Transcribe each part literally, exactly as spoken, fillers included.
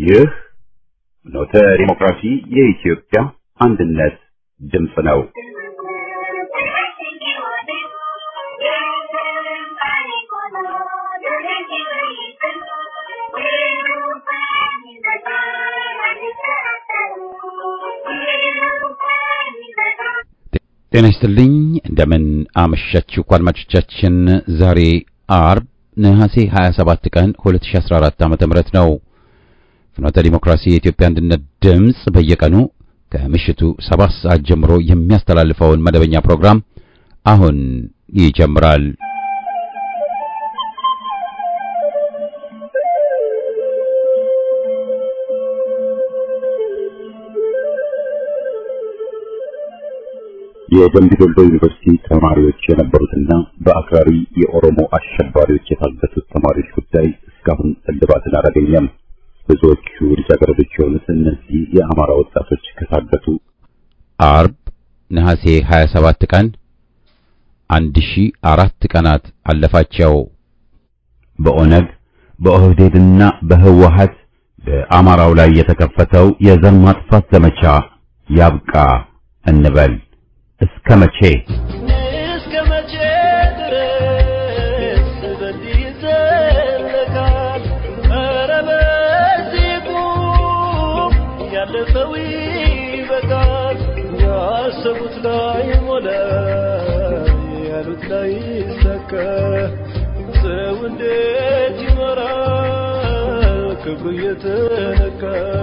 ይህ ኖተ ዲሞክራሲ የኢትዮጵያ አንድነት ድምፅ ነው። ጤና ይስጥልኝ እንደምን አመሻችሁ አድማጮቻችን። ዛሬ አርብ ነሐሴ ሃያ ሰባት ቀን ሁለት ሺህ አስራ አራት ዓመተ ምህረት ነው። ፍኖተ ዲሞክራሲ የኢትዮጵያ አንድነት ድምፅ በየቀኑ ከምሽቱ ሰባት ሰዓት ጀምሮ የሚያስተላልፈውን መደበኛ ፕሮግራም አሁን ይጀምራል። የደምቢ ዶሎ ዩኒቨርሲቲ ተማሪዎች የነበሩትና በአክራሪ የኦሮሞ አሸባሪዎች የታገቱት ተማሪዎች ጉዳይ እስካሁን እልባትን አላገኘም። ብዙዎቹ ልጃገረዶች የሆኑት እነዚህ የአማራ ወጣቶች ከታገቱ አርብ ነሐሴ ሃያ ሰባት ቀን አንድ ሺህ አራት ቀናት አለፋቸው። በኦነግ በኦህዴድና በህወሓት በአማራው ላይ የተከፈተው የዘር ማጥፋት ዘመቻ ያብቃ እንበል። እስከ መቼ እስከ መቼ ድረስ በዚህ ይዘለቃል? ኧረ በዚህ ቁም፣ ያለፈው ይበቃል። ያሰቡት ላይ ሞላ፣ ያሉት ላይ ይሳካ። ሰው እንዴት ይኖራል ክብሩ እየተነካ?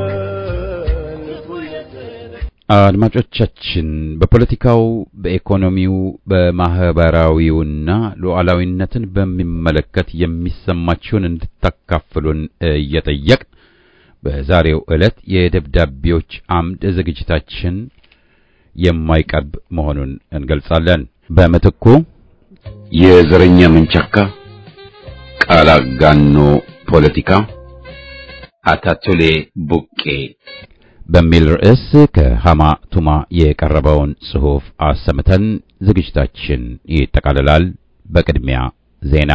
አድማጮቻችን በፖለቲካው፣ በኢኮኖሚው፣ በማህበራዊውና ሉዓላዊነትን በሚመለከት የሚሰማችሁን እንድታካፍሉን እየጠየቅ በዛሬው ዕለት የደብዳቤዎች አምድ ዝግጅታችን የማይቀርብ መሆኑን እንገልጻለን። በምትኩ የዘረኛ መንቻካ ቃል አጋኖ ፖለቲካ አታቱሌ ቡቄ በሚል ርዕስ ከሃማ ቱማ የቀረበውን ጽሑፍ አሰምተን ዝግጅታችን ይጠቃልላል። በቅድሚያ ዜና።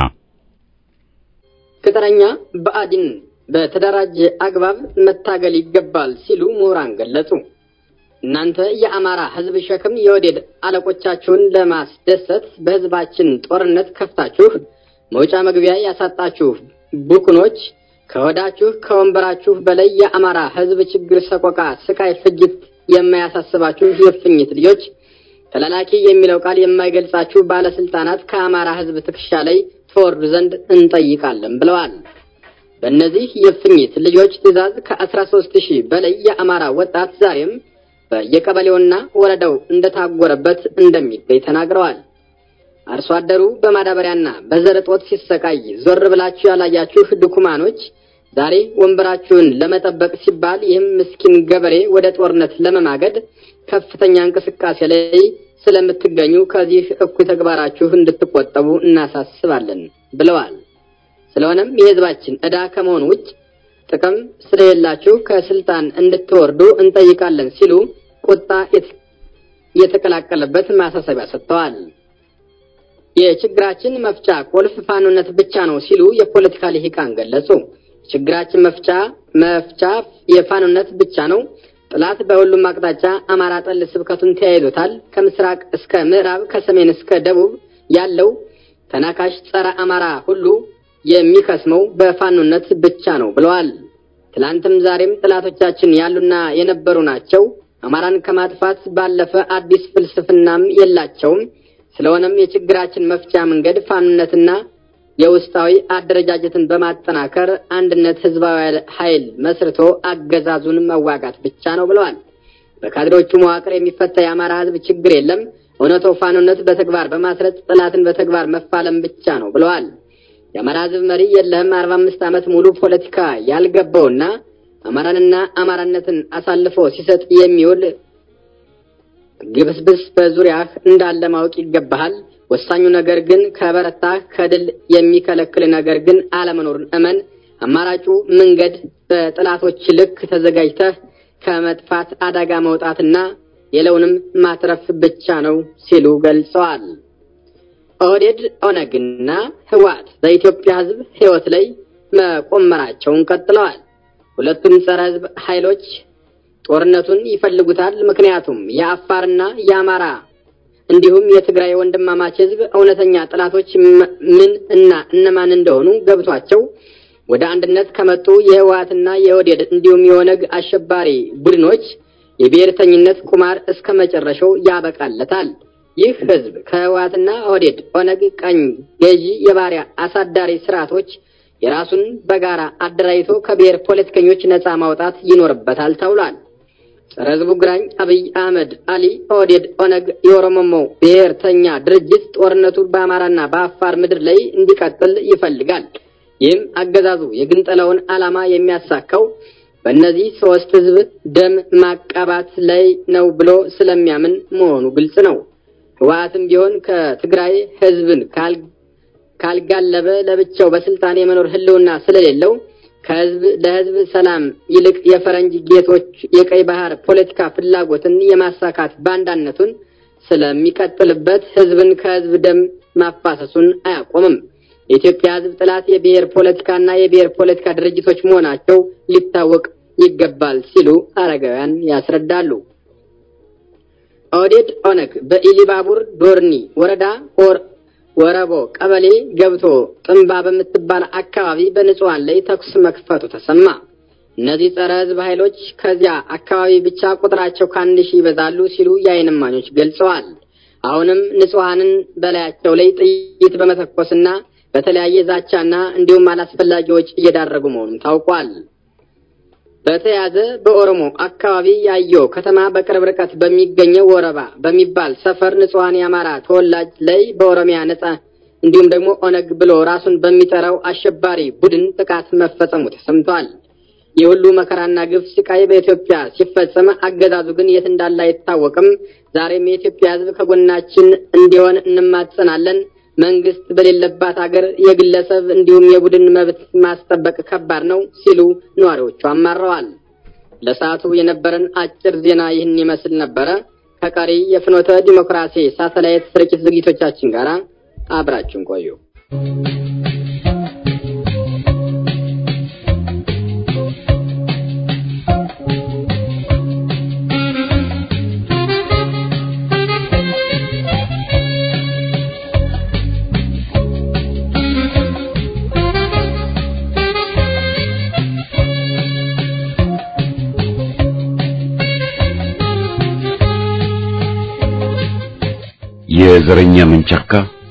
ቅጥረኛ ብአዴን በተደራጀ አግባብ መታገል ይገባል ሲሉ ምሁራን ገለጹ። እናንተ የአማራ ሕዝብ ሸክም የወዴድ አለቆቻችሁን ለማስደሰት በሕዝባችን ጦርነት ከፍታችሁ መውጫ መግቢያ ያሳጣችሁ ቡክኖች፣ ከወዳችሁ ከወንበራችሁ በላይ የአማራ ሕዝብ ችግር፣ ሰቆቃ፣ ስቃይ፣ ፍጅት የማያሳስባችሁ የፍኝት ልጆች፣ ተላላኪ የሚለው ቃል የማይገልጻችሁ ባለስልጣናት ከአማራ ሕዝብ ትከሻ ላይ ተወርዱ ዘንድ እንጠይቃለን ብለዋል። በእነዚህ የፍኝት ልጆች ትዕዛዝ ከአስራ ሦስት ሺህ በላይ የአማራ ወጣት ዛሬም በየቀበሌውና ወረዳው እንደታጎረበት እንደሚገኝ ተናግረዋል። አርሶ አደሩ በማዳበሪያና በዘር እጦት ሲሰቃይ ዞር ብላችሁ ያላያችሁ ድኩማኖች ዛሬ ወንበራችሁን ለመጠበቅ ሲባል ይህም ምስኪን ገበሬ ወደ ጦርነት ለመማገድ ከፍተኛ እንቅስቃሴ ላይ ስለምትገኙ ከዚህ እኩይ ተግባራችሁ እንድትቆጠቡ እናሳስባለን ብለዋል። ስለሆነም የሕዝባችን ዕዳ ከመሆኑ ውጭ ጥቅም ስለሌላችሁ ከስልጣን እንድትወርዱ እንጠይቃለን ሲሉ ቁጣ የተቀላቀለበት ማሳሰቢያ ሰጥተዋል። የችግራችን መፍቻ ቁልፍ ፋኖነት ብቻ ነው ሲሉ የፖለቲካ ልሂቃን ገለጹ። ችግራችን መፍቻ መፍቻ የፋኖነት ብቻ ነው። ጥላት በሁሉም አቅጣጫ አማራ ጠል ስብከቱን ተያይዞታል። ከምስራቅ እስከ ምዕራብ፣ ከሰሜን እስከ ደቡብ ያለው ተናካሽ ጸረ አማራ ሁሉ የሚከስመው በፋኖነት ብቻ ነው ብለዋል። ትላንትም ዛሬም ጥላቶቻችን ያሉና የነበሩ ናቸው። አማራን ከማጥፋት ባለፈ አዲስ ፍልስፍናም የላቸውም። ስለሆነም የችግራችን መፍቻ መንገድ ፋኖነትና የውስጣዊ አደረጃጀትን በማጠናከር አንድነት ህዝባዊ ኃይል መስርቶ አገዛዙን መዋጋት ብቻ ነው ብለዋል። በካድሬዎቹ መዋቅር የሚፈታ የአማራ ህዝብ ችግር የለም። እውነታው ፋኖነት በተግባር በማስረጽ ጥላትን በተግባር መፋለም ብቻ ነው ብለዋል። የአማራ ህዝብ መሪ የለህም አርባ አምስት ዓመት ሙሉ ፖለቲካ ያልገባውና አማራንና አማራነትን አሳልፎ ሲሰጥ የሚውል ግብስብስ በዙሪያህ እንዳለ ማወቅ ይገባሃል። ወሳኙ ነገር ግን ከበረታህ ከድል የሚከለክል ነገር ግን አለመኖሩን እመን። አማራጩ መንገድ በጥላቶች ልክ ተዘጋጅተህ ከመጥፋት አደጋ መውጣትና የለውንም ማትረፍ ብቻ ነው ሲሉ ገልጸዋል። ኦህዴድ ኦነግና ህወሓት በኢትዮጵያ ህዝብ ህይወት ላይ መቆመራቸውን ቀጥለዋል። ሁለቱም ጸረ ሕዝብ ኃይሎች ጦርነቱን ይፈልጉታል። ምክንያቱም የአፋርና የአማራ እንዲሁም የትግራይ ወንድማማች ሕዝብ እውነተኛ ጠላቶች ምን እና እነማን እንደሆኑ ገብቷቸው ወደ አንድነት ከመጡ የህወሓትና የኦህዴድ እንዲሁም የኦነግ አሸባሪ ቡድኖች የብሔርተኝነት ቁማር እስከ መጨረሻው ያበቃለታል። ይህ ሕዝብ ከህወሓትና ኦህዴድ ኦነግ ቀኝ ገዢ የባሪያ አሳዳሪ ስርዓቶች የራሱን በጋራ አደራጅቶ ከብሔር ፖለቲከኞች ነፃ ማውጣት ይኖርበታል ተብሏል። ጸረ ሕዝቡ ግራኝ አብይ አህመድ አሊ ኦህዴድ ኦነግ የኦሮሞ ብሔርተኛ ድርጅት ጦርነቱ በአማራና በአፋር ምድር ላይ እንዲቀጥል ይፈልጋል። ይህም አገዛዙ የግንጠላውን ዓላማ የሚያሳካው በእነዚህ ሶስት ሕዝብ ደም ማቃባት ላይ ነው ብሎ ስለሚያምን መሆኑ ግልጽ ነው። ህወሓትም ቢሆን ከትግራይ ሕዝብን ካልጋለበ ለብቻው በስልጣን የመኖር ህልውና ስለሌለው ከህዝብ ለህዝብ ሰላም ይልቅ የፈረንጅ ጌቶች የቀይ ባህር ፖለቲካ ፍላጎትን የማሳካት ባንዳነቱን ስለሚቀጥልበት ህዝብን ከህዝብ ደም ማፋሰሱን አያቆምም። የኢትዮጵያ ህዝብ ጥላት የብሔር ፖለቲካና የብሔር ፖለቲካ ድርጅቶች መሆናቸው ሊታወቅ ይገባል ሲሉ አረጋውያን ያስረዳሉ። ኦህዴድ ኦነግ በኢሊባቡር ዶርኒ ወረዳ ኦር ወረቦ ቀበሌ ገብቶ ጥንባ በምትባል አካባቢ በንጹሃን ላይ ተኩስ መክፈቱ ተሰማ። እነዚህ ጸረ ሕዝብ ኃይሎች ከዚያ አካባቢ ብቻ ቁጥራቸው ከአንድ ሺህ ይበዛሉ ሲሉ የዓይን እማኞች ገልጸዋል። አሁንም ንጹሃንን በላያቸው ላይ ጥይት በመተኮስና በተለያየ ዛቻና እንዲሁም አላስፈላጊ ወጪ እየዳረጉ መሆኑን ታውቋል። በተያዘ በኦሮሞ አካባቢ ያዮ ከተማ በቅርብ ርቀት በሚገኘው ወረባ በሚባል ሰፈር ንጹሃን የአማራ ተወላጅ ላይ በኦሮሚያ ነጻ እንዲሁም ደግሞ ኦነግ ብሎ ራሱን በሚጠራው አሸባሪ ቡድን ጥቃት መፈጸሙ ተሰምቷል። የሁሉ መከራና ግፍ ስቃይ በኢትዮጵያ ሲፈጸም አገዛዙ ግን የት እንዳለ አይታወቅም። ዛሬም የኢትዮጵያ ሕዝብ ከጎናችን እንዲሆን እንማጸናለን። መንግስት በሌለባት ሀገር የግለሰብ እንዲሁም የቡድን መብት ማስጠበቅ ከባድ ነው ሲሉ ነዋሪዎቹ አማረዋል። ለሰዓቱ የነበረን አጭር ዜና ይህን ይመስል ነበረ። ከቀሪ የፍኖተ ዲሞክራሲ ሳተላይት ስርጭት ዝግጅቶቻችን ጋር አብራችሁን ቆዩ። የዘረኛ መንቻካ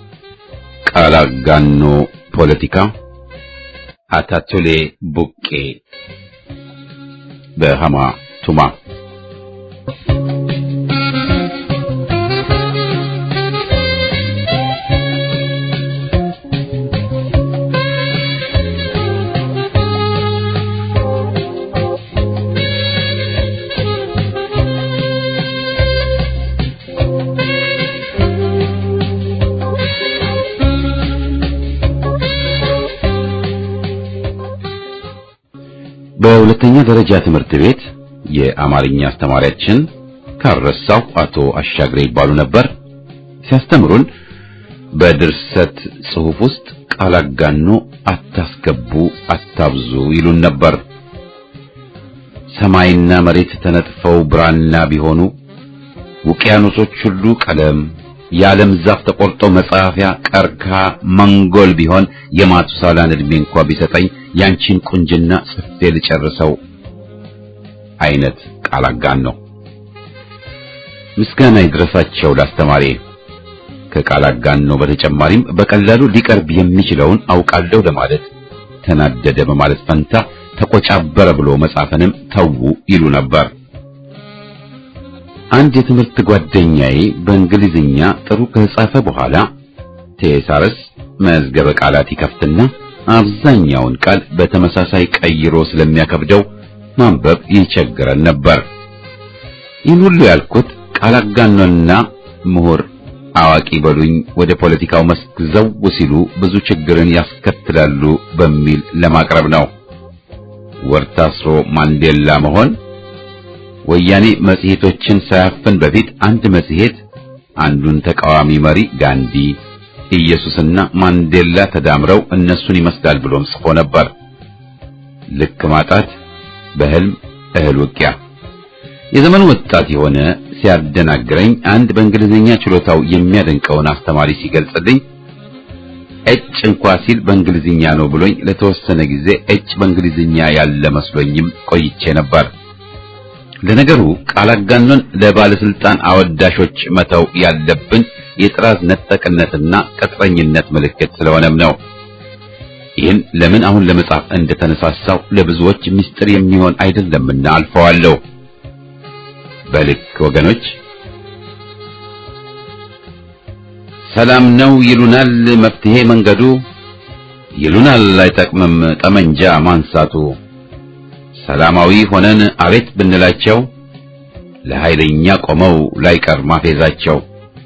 ቃላጋኖ ፖለቲካ አታቶሌ ቡቄ በሃማ ቱማ በሁለተኛ ደረጃ ትምህርት ቤት የአማርኛ አስተማሪያችን ካረሳው አቶ አሻግሬ ይባሉ ነበር። ሲያስተምሩን በድርሰት ጽሑፍ ውስጥ ቃላጋኖ አታስገቡ፣ አታብዙ ይሉን ነበር። ሰማይና መሬት ተነጥፈው ብራና ቢሆኑ ውቅያኖሶች ሁሉ ቀለም የዓለም ዛፍ ተቆርጦ መጻፊያ ቀርካ መንጎል ቢሆን የማቱሳላን እድሜ እንኳን ቢሰጠኝ ያንቺን ቁንጅና ጽፌ ልጨርሰው አይነት ቃላጋኖ። ምስጋና ይድረሳቸው ላስተማሪ። ከቃላጋኖ በተጨማሪም በቀላሉ ሊቀርብ የሚችለውን አውቃለሁ ለማለት ተናደደ በማለት ፈንታ ተቆጫበረ ብሎ መጻፍንም ተው ይሉ ነበር። አንድ የትምህርት ጓደኛዬ በእንግሊዝኛ ጥሩ ከጻፈ በኋላ ቴሳርስ መዝገበ ቃላት ይከፍትና አብዛኛውን ቃል በተመሳሳይ ቀይሮ ስለሚያከብደው ማንበብ ይቸግረን ነበር። ይህን ሁሉ ያልኩት ቃላጋኖና ምሁር አዋቂ በሉኝ ወደ ፖለቲካው መስክ ዘው ሲሉ ብዙ ችግርን ያስከትላሉ በሚል ለማቅረብ ነው። ወርታስሮ ማንዴላ መሆን ወያኔ መጽሔቶችን ሳያፍን በፊት አንድ መጽሔት አንዱን ተቃዋሚ መሪ ጋንዲ ኢየሱስና ማንዴላ ተዳምረው እነሱን ይመስላል ብሎም ጽፎ ነበር። ልክ ማጣት በህልም እህል ውቂያ። የዘመኑ ወጣት የሆነ ሲያደናግረኝ አንድ በእንግሊዝኛ ችሎታው የሚያደንቀውን አስተማሪ ሲገልጽልኝ እጭ እንኳ ሲል በእንግሊዝኛ ነው ብሎኝ ለተወሰነ ጊዜ እጭ በእንግሊዝኛ ያለ መስሎኝም ቆይቼ ነበር። ለነገሩ ቃል አጋኖን ለባለስልጣን አወዳሾች መተው ያለብን የጥራዝ ነጠቅነትና ቅጥረኝነት ምልክት ስለሆነም ነው። ይህን ለምን አሁን ለመጻፍ እንደተነሳሳው ለብዙዎች ምስጢር የሚሆን አይደለምና አልፈዋለሁ። በልክ ወገኖች፣ ሰላም ነው ይሉናል መፍትሄ መንገዱ፣ ይሉናል አይጠቅምም ጠመንጃ ማንሳቱ። ሰላማዊ ሆነን አቤት ብንላቸው ለኃይለኛ ቆመው ላይቀር ማፌዛቸው።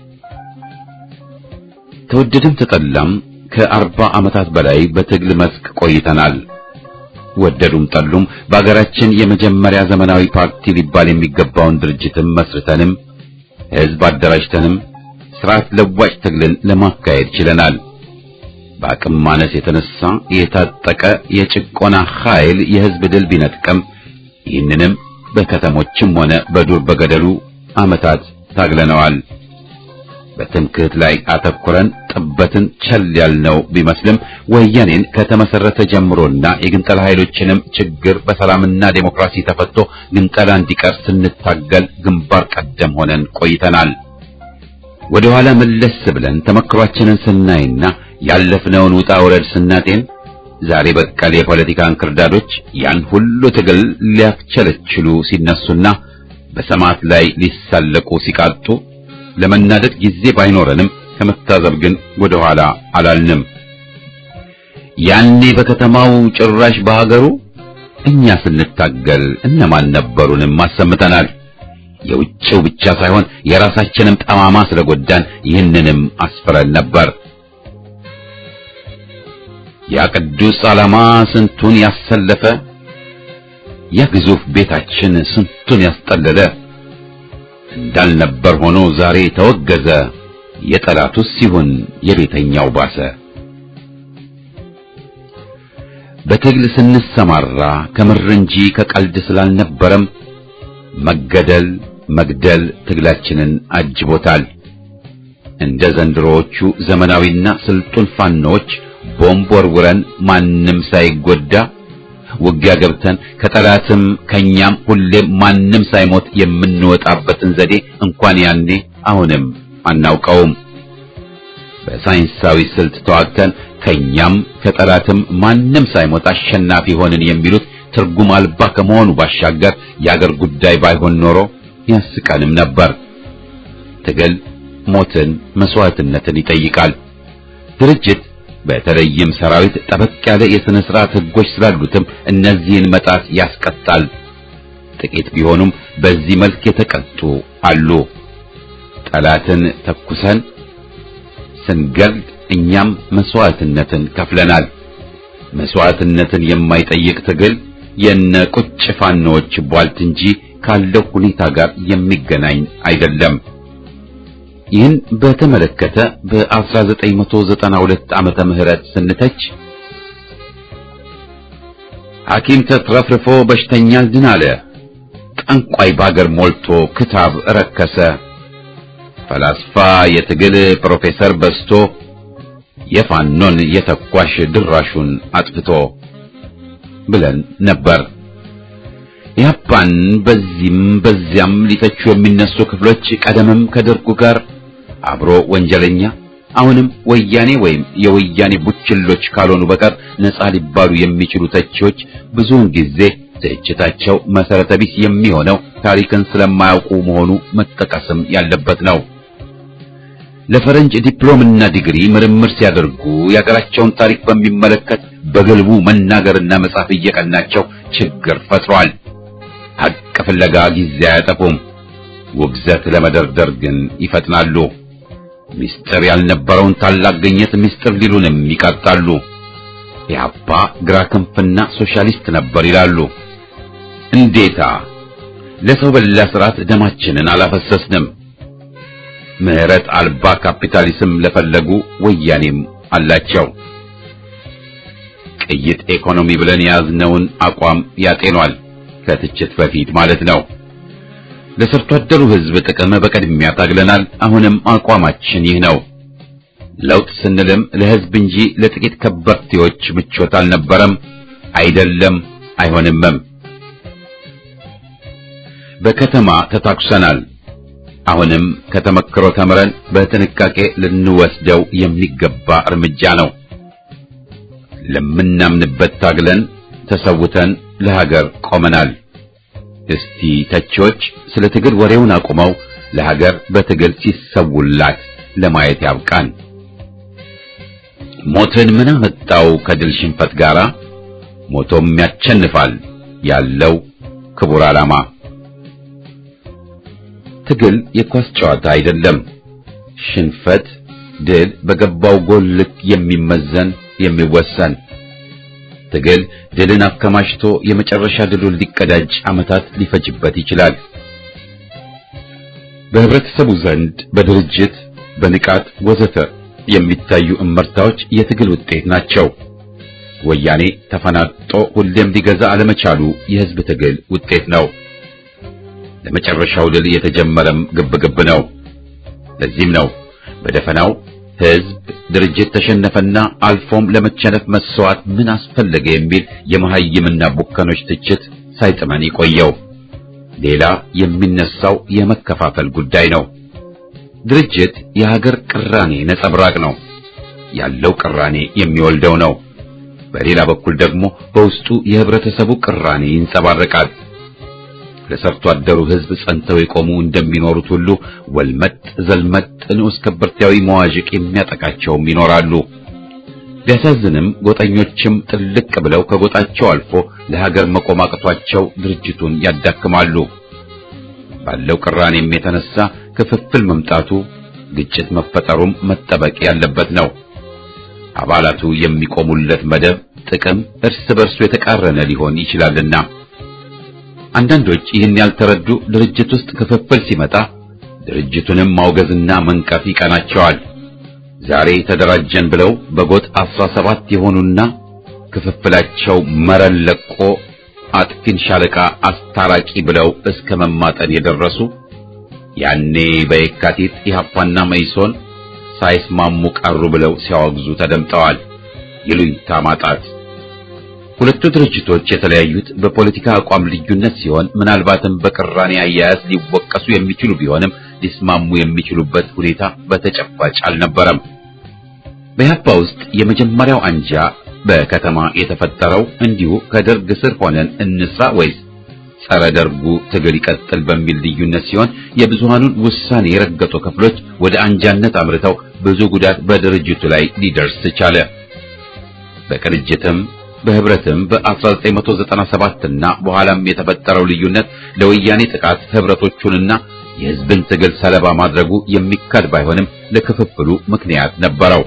ተወደደም ተጠላም ከአርባ ዓመታት በላይ በትግል መስክ ቆይተናል። ወደዱም ጠሉም በአገራችን የመጀመሪያ ዘመናዊ ፓርቲ ሊባል የሚገባውን ድርጅትም መስርተንም ህዝብ አደራጅተንም ስርዓት ለዋጭ ትግልን ለማካሄድ ችለናል። በአቅም ማነስ የተነሳ የታጠቀ የጭቆና ኃይል የህዝብ ድል ቢነጥቀም ይህንንም በከተሞችም ሆነ በዱር በገደሉ ዓመታት ታግለነዋል። በትምክህት ላይ አተኩረን ጥበትን ቸል ያልነው ቢመስልም ወያኔን ከተመሰረተ ጀምሮና የግንጠላ ኃይሎችንም ችግር በሰላምና ዴሞክራሲ ተፈቶ ግንጠላ እንዲቀር ስንታገል ግንባር ቀደም ሆነን ቆይተናል። ወደ ኋላ መለስ ብለን ተመክሯችንን ስናይና ያለፍነውን ውጣ ውረድ ስናጤን ዛሬ በቀል የፖለቲካ እንክርዳዶች ያን ሁሉ ትግል ሊያስቸለችሉ ሲነሱና በሰማዕት ላይ ሊሳለቁ ሲቃጡ ለመናደድ ጊዜ ባይኖረንም ከመታዘብ ግን ወደ ኋላ አላልንም። ያኔ በከተማው ጭራሽ በሀገሩ እኛ ስንታገል እነማን ነበሩንም አሰምተናል። የውጭው ብቻ ሳይሆን የራሳችንም ጠማማ ስለጎዳን ይህንንም አስፈረን ነበር። ያ ቅዱስ ዓላማ ስንቱን ያሰለፈ፣ ያ ግዙፍ ቤታችን ስንቱን ያስጠለለ እንዳልነበር ሆኖ ዛሬ ተወገዘ። የጠላቱስ ሲሆን የቤተኛው ባሰ። በትግል ስንሰማራ ከምር እንጂ ከቀልድ ስላልነበረም መገደል መግደል ትግላችንን አጅቦታል። እንደ ዘንድሮዎቹ ዘመናዊና ስልጡን ፋኖች ቦምብ ወርውረን ማንም ሳይጎዳ ውጊያ ገብተን ከጠላትም ከኛም ሁሌም ማንም ሳይሞት የምንወጣበትን ዘዴ እንኳን ያኔ አሁንም አናውቀውም። በሳይንሳዊ ስልት ተዋግተን ከኛም ከጠላትም ማንም ሳይሞት አሸናፊ ሆንን የሚሉት ትርጉም አልባ ከመሆኑ ባሻገር የአገር ጉዳይ ባይሆን ኖሮ ያስቀንም ነበር። ትግል ሞትን፣ መስዋዕትነትን ይጠይቃል። ድርጅት በተለይም ሰራዊት ጠበቅ ያለ የሥነ ሥርዓት ሕጎች ስላሉትም እነዚህን መጣስ ያስቀጣል። ጥቂት ቢሆኑም በዚህ መልክ የተቀጡ አሉ። ጠላትን ተኩሰን ስንገል እኛም መስዋዕትነትን ከፍለናል። መስዋዕትነትን የማይጠይቅ ትግል የነ ቁጭ ፋኖች ቧልት እንጂ ካለው ሁኔታ ጋር የሚገናኝ አይደለም። ይህን በተመለከተ በአስራ ዘጠኝ መቶ ዘጠና ሁለት ዓመተ ምህረት ስንተች ሐኪም ተትረፍርፎ በሽተኛን ድን አለ፣ ጠንቋይ ባገር ሞልቶ ክታብ ረከሰ፣ ፈላስፋ የትግል ፕሮፌሰር በስቶ የፋኖን የተኳሽ ድራሹን አጥፍቶ ብለን ነበር። ያፓን በዚህም በዚያም ሊተቹ የሚነሱ ክፍሎች ቀደምም ከደርጉ ጋር አብሮ ወንጀለኛ አሁንም ወያኔ ወይም የወያኔ ቡችሎች ካልሆኑ በቀር ነፃ ሊባሉ የሚችሉ ተቺዎች ብዙውን ጊዜ ትችታቸው መሰረተ ቢስ የሚሆነው ታሪክን ስለማያውቁ መሆኑ መጠቀስም ያለበት ነው። ለፈረንጅ ዲፕሎምና ዲግሪ ምርምር ሲያደርጉ የሀገራቸውን ታሪክ በሚመለከት በግልቡ መናገርና መጻፍ እየቀናቸው ችግር ፈጥሯል። ሐቅ ፍለጋ ጊዜ አያጠፉም። ውግዘት ለመደርደር ግን ይፈጥናሉ። ሚስጥር ያልነበረውን ታላቅ ግኝት ሚስጥር ሊሉንም ይቀርጣሉ። ኢህአፓ ግራ ክንፍና ሶሻሊስት ነበር ይላሉ። እንዴታ! ለሰው በላ ስርዓት ደማችንን አላፈሰስንም። ምህረት አልባ ካፒታሊዝም ለፈለጉ ወያኔም አላቸው። ቅይጥ ኢኮኖሚ ብለን የያዝነውን አቋም ያጤኗል። ከትችት በፊት ማለት ነው። ለሰርቶ አደሩ ሕዝብ ጥቅም በቅድሚያ ታግለናል። አሁንም አቋማችን ይህ ነው። ለውጥ ስንልም ለሕዝብ እንጂ ለጥቂት ከበርቴዎች ምቾት አልነበረም፣ አይደለም፣ አይሆንምም። በከተማ ተታኩሰናል። አሁንም ከተመክሮ ተምረን በጥንቃቄ ልንወስደው የሚገባ እርምጃ ነው። ለምናምንበት ታግለን ተሰውተን ለሀገር ቆመናል። እስቲ ተቾች ስለ ትግል ወሬውን አቁመው ለሀገር በትግል ሲሰውላት ለማየት ያብቃን። ሞትን ምን አመጣው ከድል ሽንፈት ጋራ? ሞቶም ያቸንፋል ያለው ክቡር ዓላማ። ትግል የኳስ ጨዋታ አይደለም። ሽንፈት ድል በገባው ጎል ልክ የሚመዘን የሚወሰን። ትግል ድልን አከማችቶ የመጨረሻ ድሉን ሊቀዳጅ ዓመታት ሊፈጅበት ይችላል። በህብረተሰቡ ዘንድ በድርጅት በንቃት ወዘተ የሚታዩ እመርታዎች የትግል ውጤት ናቸው። ወያኔ ተፈናጦ ሁሌም ሊገዛ አለመቻሉ የህዝብ ትግል ውጤት ነው። ለመጨረሻው ድል የተጀመረም ግብግብ ነው። ለዚህም ነው በደፈናው ህዝብ ድርጅት ተሸነፈና አልፎም ለመቸነፍ መስዋዕት ምን አስፈለገ የሚል የመሐይምና ቡከኖች ትችት ሳይጥመን ይቆየው። ሌላ የሚነሳው የመከፋፈል ጉዳይ ነው። ድርጅት የሀገር ቅራኔ ነጸብራቅ ነው። ያለው ቅራኔ የሚወልደው ነው። በሌላ በኩል ደግሞ በውስጡ የህብረተሰቡ ቅራኔ ይንጸባረቃል። ለሰርቶ አደሩ ህዝብ ጸንተው የቆሙ እንደሚኖሩት ሁሉ ወልመጥ ዘልመጥ ንዑስ ከበርቴያዊ መዋዥቅ የሚያጠቃቸውም ይኖራሉ። ቢያሳዝንም ጎጠኞችም ጥልቅ ብለው ከጎጣቸው አልፎ ለሀገር መቆም አቅቷቸው ድርጅቱን ያዳክማሉ። ባለው ቅራኔም የተነሳ ክፍፍል መምጣቱ ግጭት መፈጠሩም መጠበቅ ያለበት ነው። አባላቱ የሚቆሙለት መደብ ጥቅም እርስ በርሱ የተቃረነ ሊሆን ይችላልና አንዳንዶች ይህን ያልተረዱ ድርጅት ውስጥ ክፍፍል ሲመጣ ድርጅቱንም ማውገዝና መንቀፍ ይቀናቸዋል። ዛሬ ተደራጀን ብለው በጎጥ አስራ ሰባት የሆኑና ክፍፍላቸው መረን ለቆ አጥፊን ሻለቃ አስታራቂ ብለው እስከ መማጠን የደረሱ ያኔ በየካቲት ኢህአፓና መኢሶን ሳይስማሙ ቀሩ ብለው ሲያወግዙ ተደምጠዋል። ይሉኝታ ማጣት። ሁለቱ ድርጅቶች የተለያዩት በፖለቲካ አቋም ልዩነት ሲሆን ምናልባትም በቅራኔ አያያዝ ሊወቀሱ የሚችሉ ቢሆንም ሊስማሙ የሚችሉበት ሁኔታ በተጨባጭ አልነበረም። በኢህአፓ ውስጥ የመጀመሪያው አንጃ በከተማ የተፈጠረው እንዲሁ ከደርግ ስር ሆነን እንስራ ወይስ ጸረ ደርጉ ትግል ይቀጥል በሚል ልዩነት ሲሆን የብዙሃኑን ውሳኔ የረገጡ ክፍሎች ወደ አንጃነት አምርተው ብዙ ጉዳት በድርጅቱ ላይ ሊደርስ ቻለ። በቅንጅትም በህብረትም በ1997 እና በኋላም የተፈጠረው ልዩነት ለወያኔ ጥቃት ህብረቶቹንና የህዝብን ትግል ሰለባ ማድረጉ የሚካድ ባይሆንም ለክፍፍሉ ምክንያት ነበረው።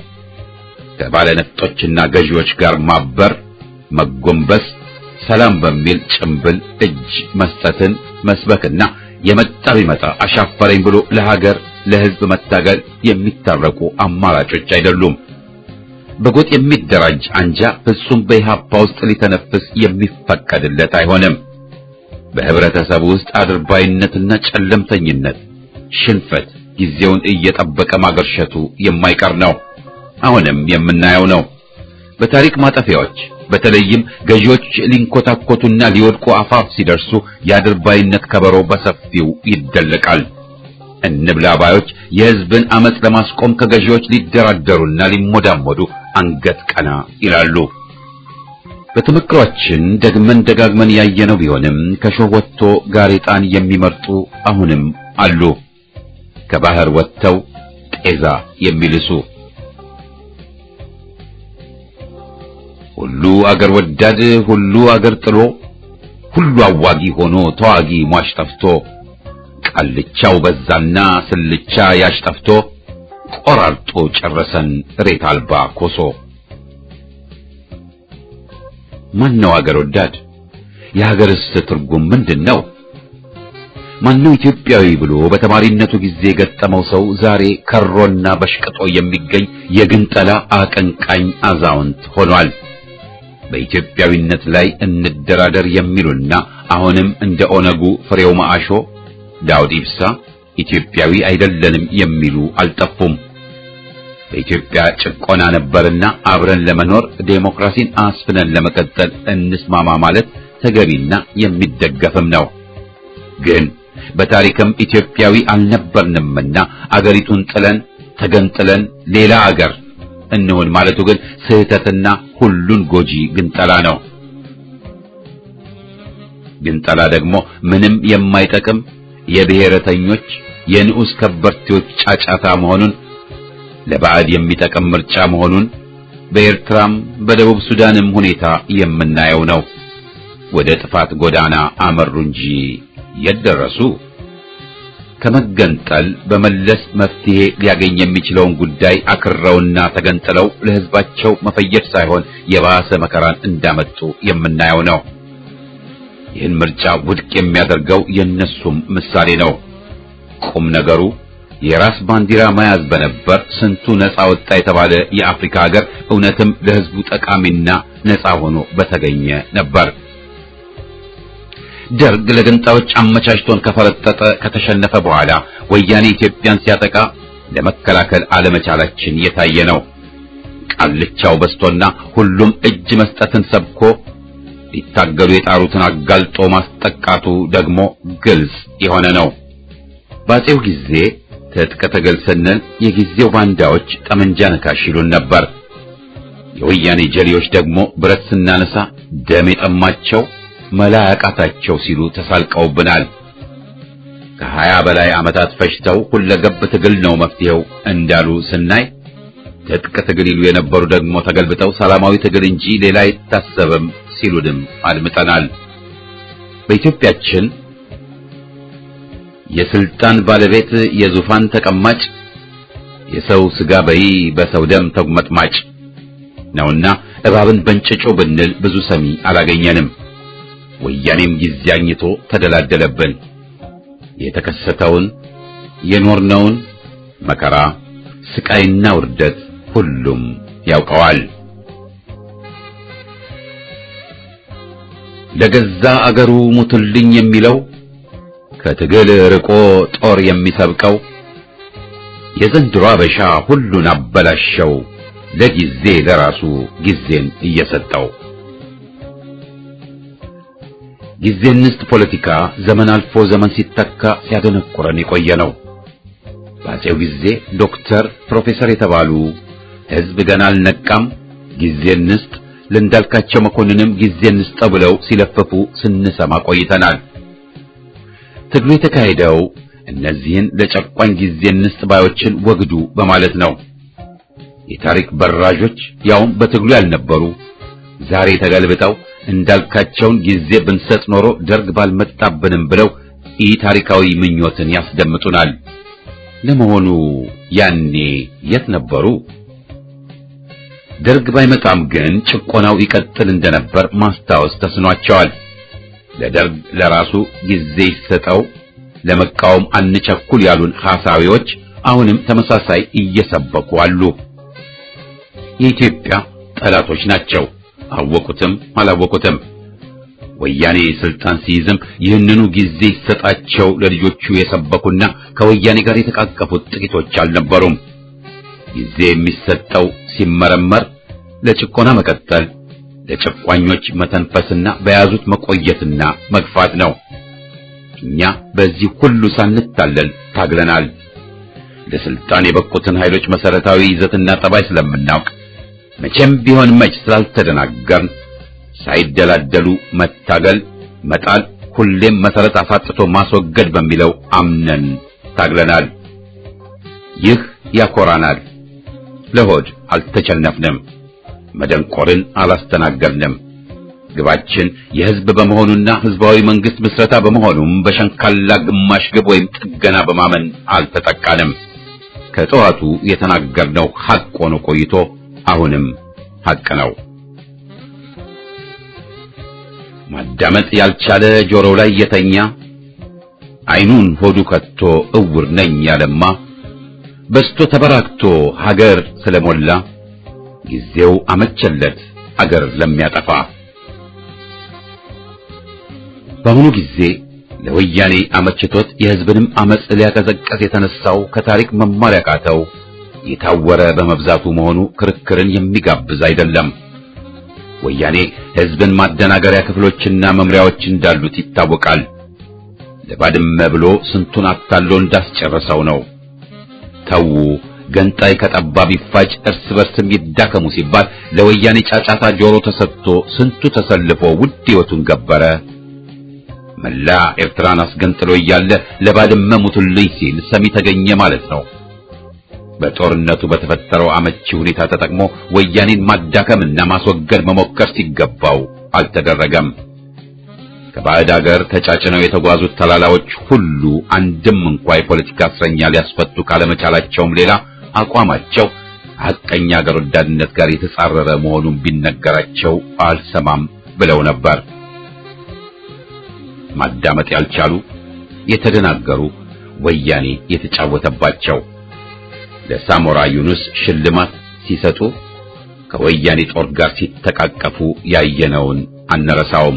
ከባለነፍጦችና ገዢዎች ጋር ማበር፣ መጎንበስ፣ ሰላም በሚል ጭምብል እጅ መስጠትን መስበክና የመጣ ቢመጣ አሻፈረኝ ብሎ ለሀገር ለህዝብ መታገል የሚታረቁ አማራጮች አይደሉም። በጎጥ የሚደራጅ አንጃ ፍጹም በኢህአፓ ውስጥ ሊተነፍስ የሚፈቀድለት አይሆንም። በህብረተሰቡ ውስጥ አድርባይነትና ጨለምተኝነት፣ ሽንፈት ጊዜውን እየጠበቀ ማገርሸቱ የማይቀር ነው። አሁንም የምናየው ነው። በታሪክ ማጠፊያዎች በተለይም ገዢዎች ሊንኮታኮቱና ሊወድቁ አፋፍ ሲደርሱ የአድርባይነት ከበሮ በሰፊው ይደለቃል። እንብላ ባዮች የህዝብን አመጽ ለማስቆም ከገዢዎች ሊደራደሩና ሊሞዳሞዱ አንገት ቀና ይላሉ። በተመክሯችን ደግመን ደጋግመን ያየነው ቢሆንም ከሾህ ወጥቶ ጋሬጣን የሚመርጡ አሁንም አሉ። ከባህር ወጥተው ጤዛ የሚልሱ ሁሉ አገር ወዳድ ሁሉ አገር ጥሎ ሁሉ አዋጊ ሆኖ ተዋጊ ሟች ጠፍቶ ቃልቻው በዛና ስልቻ ያሽጠፍቶ ቆራርጦ ጨረሰን ሬት አልባ ኮሶ። ማነው አገር ወዳድ? የሀገርስ ትርጉም ምንድነው? ማነው ኢትዮጵያዊ ብሎ በተማሪነቱ ጊዜ የገጠመው ሰው ዛሬ ከሮና በሽቅጦ የሚገኝ የግንጠላ አቀንቃኝ አዛውንት ሆኗል። በኢትዮጵያዊነት ላይ እንደራደር የሚሉና አሁንም እንደ ኦነጉ ፍሬው ማአሾ፣ ዳውድ ኢብሳ ኢትዮጵያዊ አይደለንም የሚሉ አልጠፉም። በኢትዮጵያ ጭቆና ነበርና አብረን ለመኖር ዴሞክራሲን አስፍነን ለመቀጠል እንስማማ ማለት ተገቢና የሚደገፍም ነው። ግን በታሪክም ኢትዮጵያዊ አልነበርንምና አገሪቱን ጥለን ተገንጥለን ሌላ አገር እንሆን ማለቱ ግን ስህተትና ሁሉን ጎጂ ግንጠላ ነው። ግንጠላ ደግሞ ምንም የማይጠቅም የብሔረተኞች የንዑስ ከበርቴዎች ጫጫታ መሆኑን፣ ለባዕድ የሚጠቅም ምርጫ መሆኑን በኤርትራም በደቡብ ሱዳንም ሁኔታ የምናየው ነው። ወደ ጥፋት ጎዳና አመሩ እንጂ የደረሱ ከመገንጠል በመለስ መፍትሄ ሊያገኝ የሚችለውን ጉዳይ አክረውና ተገንጥለው ለሕዝባቸው መፈየድ ሳይሆን የባሰ መከራን እንዳመጡ የምናየው ነው። ይህን ምርጫ ውድቅ የሚያደርገው የነሱም ምሳሌ ነው። ቁም ነገሩ የራስ ባንዲራ መያዝ በነበር ስንቱ ነፃ ወጣ የተባለ የአፍሪካ ሀገር እውነትም ለሕዝቡ ጠቃሚና ነፃ ሆኖ በተገኘ ነበር። ደርግ ለገንጣዮች አመቻችቶን ከፈረጠጠ ከተሸነፈ በኋላ ወያኔ ኢትዮጵያን ሲያጠቃ ለመከላከል አለመቻላችን የታየ ነው። ቃልቻው በስቶና ሁሉም እጅ መስጠትን ሰብኮ ሊታገሉ የጣሩትን አጋልጦ ማስጠቃቱ ደግሞ ግልጽ የሆነ ነው። ባጼው ጊዜ ትጥቅ ትግል ስንል የጊዜው ባንዳዎች ጠመንጃ ነካሽ ይሉን ነበር። የወያኔ ጀሌዎች ደግሞ ብረት ስናነሳ ደም የጠማቸው መላ ያቃታቸው ሲሉ ተሳልቀውብናል። ከሀያ በላይ ዓመታት ፈጅተው ሁለገብ ትግል ነው መፍትሄው እንዳሉ ስናይ ትጥቅ ትግል ይሉ የነበሩ ደግሞ ተገልብጠው ሰላማዊ ትግል እንጂ ሌላ አይታሰብም ሲሉንም አድምጠናል። በኢትዮጵያችን የስልጣን ባለቤት የዙፋን ተቀማጭ የሰው ስጋ በይ በሰው ደም ተጉመጥማጭ ነውና እባብን በእንጭጮ ብንል ብዙ ሰሚ አላገኘንም። ወያኔም ጊዜ አግኝቶ ተደላደለብን። የተከሰተውን የኖርነውን መከራ ስቃይና ውርደት ሁሉም ያውቀዋል። ለገዛ አገሩ ሙትልኝ የሚለው ከትግል ርቆ ጦር የሚሰብቀው የዘንድሮ አበሻ ሁሉን አበላሸው ለጊዜ ለራሱ ጊዜን እየሰጠው። ጊዜንስት ፖለቲካ ዘመን አልፎ ዘመን ሲተካ ሲያደነቁረን የቆየ ነው። ባጼው ጊዜ ዶክተር ፕሮፌሰር የተባሉ ሕዝብ ገና አልነቃም ጊዜንስት ለእንዳልካቸው መኮንንም ጊዜንስት ብለው ሲለፈፉ ስንሰማ ቆይተናል። ትግሉ የተካሄደው እነዚህን ለጨቋኝ ጊዜንስት ባዮችን ወግዱ በማለት ነው። የታሪክ በራዦች ያውም በትግሉ ያልነበሩ ዛሬ ተገልብጠው እንዳልካቸውን ጊዜ ብንሰጥ ኖሮ ደርግ ባልመጣብንም ብለው ኢ ታሪካዊ ምኞትን ያስደምጡናል። ለመሆኑ ያኔ የት ነበሩ? ደርግ ባይመጣም ግን ጭቆናው ይቀጥል እንደነበር ማስታወስ ተስኗቸዋል። ለደርግ ለራሱ ጊዜ ይሰጠው ለመቃወም አንቸኩል ያሉን ሐሳዊዎች አሁንም ተመሳሳይ እየሰበኩ አሉ። የኢትዮጵያ ጠላቶች ናቸው፣ አወቁትም አላወቁትም። ወያኔ ስልጣን ሲይዝም ይህንኑ ጊዜ ይሰጣቸው ለልጆቹ የሰበኩና ከወያኔ ጋር የተቃቀፉት ጥቂቶች አልነበሩም። ጊዜ የሚሰጠው ሲመረመር ለጭቆና መቀጠል፣ ለጨቋኞች መተንፈስና በያዙት መቆየትና መግፋት ነው። እኛ በዚህ ሁሉ ሳንታለል ታግለናል። ለስልጣን የበቁትን ኃይሎች መሰረታዊ ይዘትና ጠባይ ስለምናውቅ መቼም ቢሆን መች ስላልተደናገርን ሳይደላደሉ መታገል መጣል ሁሌም መሰረት አሳጥቶ ማስወገድ በሚለው አምነን ታግለናል። ይህ ያኮራናል። ለሆድ አልተቸነፍንም፣ መደንቆርን አላስተናገርንም። ግባችን የህዝብ በመሆኑና ህዝባዊ መንግስት ምስረታ በመሆኑም በሸንካላ ግማሽ ግብ ወይም ጥገና በማመን አልተጠቃንም። ከጠዋቱ የተናገርነው ሐቅ ሆኖ ቆይቶ አሁንም ሐቅ ነው። ማዳመጥ ያልቻለ ጆሮው ላይ የተኛ አይኑን ሆዱ ከቶ እውር ነኝ ያለማ በስቶ ተበራክቶ ሀገር ስለሞላ ጊዜው አመቸለት አገር ለሚያጠፋ። በአሁኑ ጊዜ ለወያኔ አመችቶት የህዝብንም አመጽ ሊያቀዘቀዝ የተነሳው ከታሪክ መማር ያቃተው የታወረ በመብዛቱ መሆኑ ክርክርን የሚጋብዝ አይደለም። ወያኔ ህዝብን ማደናገሪያ ክፍሎችና መምሪያዎች እንዳሉት ይታወቃል። ለባድመ ብሎ ስንቱን አታሎ እንዳስጨረሰው ነው። ተው ገንጣይ ከጠባብ ይፋጭ እርስ በርስም ይዳከሙ ሲባል ለወያኔ ጫጫታ ጆሮ ተሰጥቶ ስንቱ ተሰልፎ ውድ ህይወቱን ገበረ። መላ ኤርትራን አስገንጥሎ እያለ ለባድመ ሙቱልኝ ሲል ሰሚ ተገኘ ማለት ነው። በጦርነቱ በተፈጠረው አመቺ ሁኔታ ተጠቅሞ ወያኔን ማዳከምና ማስወገድ መሞከር ሲገባው አልተደረገም። ከባዕድ አገር ተጫጭነው የተጓዙት ተላላዎች ሁሉ አንድም እንኳን የፖለቲካ እስረኛ ሊያስፈቱ ካለመቻላቸውም ሌላ አቋማቸው ሐቀኛ አገር ወዳድነት ጋር የተጻረረ መሆኑን ቢነገራቸው አልሰማም ብለው ነበር። ማዳመጥ ያልቻሉ የተደናገሩ ወያኔ የተጫወተባቸው ለሳሞራ ዩኑስ ሽልማት ሲሰጡ ከወያኔ ጦር ጋር ሲተቃቀፉ ያየነውን አንረሳውም።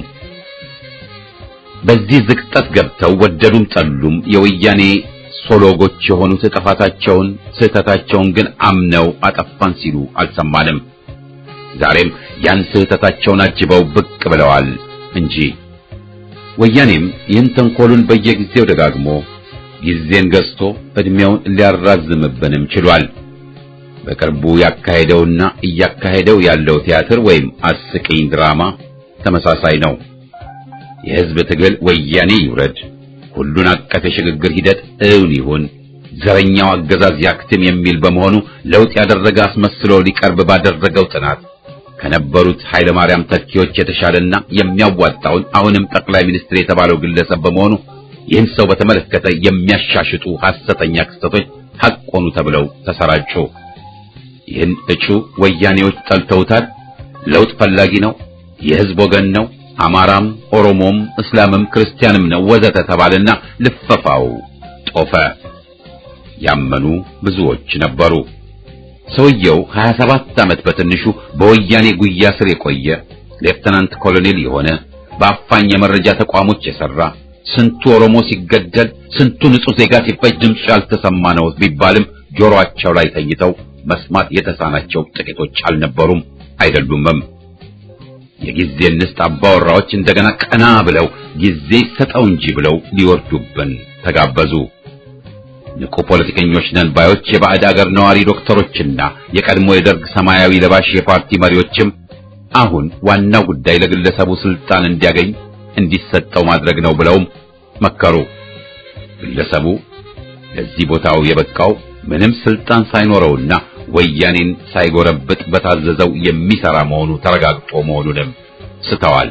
በዚህ ዝቅጠት ገብተው ወደዱም ጠሉም የወያኔ ሶሎጎች የሆኑት ጥፋታቸውን ስህተታቸውን ግን አምነው አጠፋን ሲሉ አልሰማንም። ዛሬም ያን ስህተታቸውን አጅበው ብቅ ብለዋል እንጂ ወያኔም ይህን ተንኮሉን በየጊዜው ደጋግሞ ጊዜን ገዝቶ እድሜውን ሊያራዝምብንም ችሏል። በቅርቡ ያካሄደውና እያካሄደው ያለው ቲያትር ወይም አስቂኝ ድራማ ተመሳሳይ ነው። የህዝብ ትግል ወያኔ ይውረድ፣ ሁሉን አቀፍ የሽግግር ሂደት እውን ይሁን፣ ዘረኛው አገዛዝ ያክትም የሚል በመሆኑ ለውጥ ያደረገ አስመስሎ ሊቀርብ ባደረገው ጥናት ከነበሩት ኃይለ ማርያም ተኪዎች የተሻለና የሚያዋጣውን አሁንም ጠቅላይ ሚኒስትር የተባለው ግለሰብ በመሆኑ ይህን ሰው በተመለከተ የሚያሻሽጡ ሐሰተኛ ክስተቶች ሐቅ ሆኑ ተብለው ተሰራጩ። ይህን እጩ ወያኔዎች ጠልተውታል። ለውጥ ፈላጊ ነው፣ የህዝብ ወገን ነው፣ አማራም ኦሮሞም እስላምም ክርስቲያንም ነው ወዘተ ተባለና ልፈፋው ጦፈ። ያመኑ ብዙዎች ነበሩ። ሰውየው ሀያ ሰባት ዓመት በትንሹ በወያኔ ጉያ ስር የቆየ ሌፍተናንት ኮሎኔል የሆነ በአፋኝ የመረጃ ተቋሞች የሰራ ስንቱ ኦሮሞ ሲገደል ስንቱ ንጹህ ዜጋ ሲፈጅ ድምፁ ያልተሰማ ነው ቢባልም ጆሮአቸው ላይ ተኝተው መስማት የተሳናቸው ጥቂቶች አልነበሩም አይደሉምም። የጊዜ ንስት አባወራዎች እንደገና ቀና ብለው ጊዜ ሰጠው እንጂ ብለው ሊወርዱብን ተጋበዙ። ንቁ ፖለቲከኞች ነን ባዮች የባዕድ አገር ነዋሪ ዶክተሮችና የቀድሞ የደርግ ሰማያዊ ለባሽ የፓርቲ መሪዎችም አሁን ዋናው ጉዳይ ለግለሰቡ ስልጣን እንዲያገኝ እንዲሰጠው ማድረግ ነው ብለውም መከሩ። ግለሰቡ ለዚህ ቦታው የበቃው ምንም ስልጣን ሳይኖረውና ወያኔን ሳይጎረብጥ በታዘዘው የሚሰራ መሆኑ ተረጋግጦ መሆኑንም ስተዋል።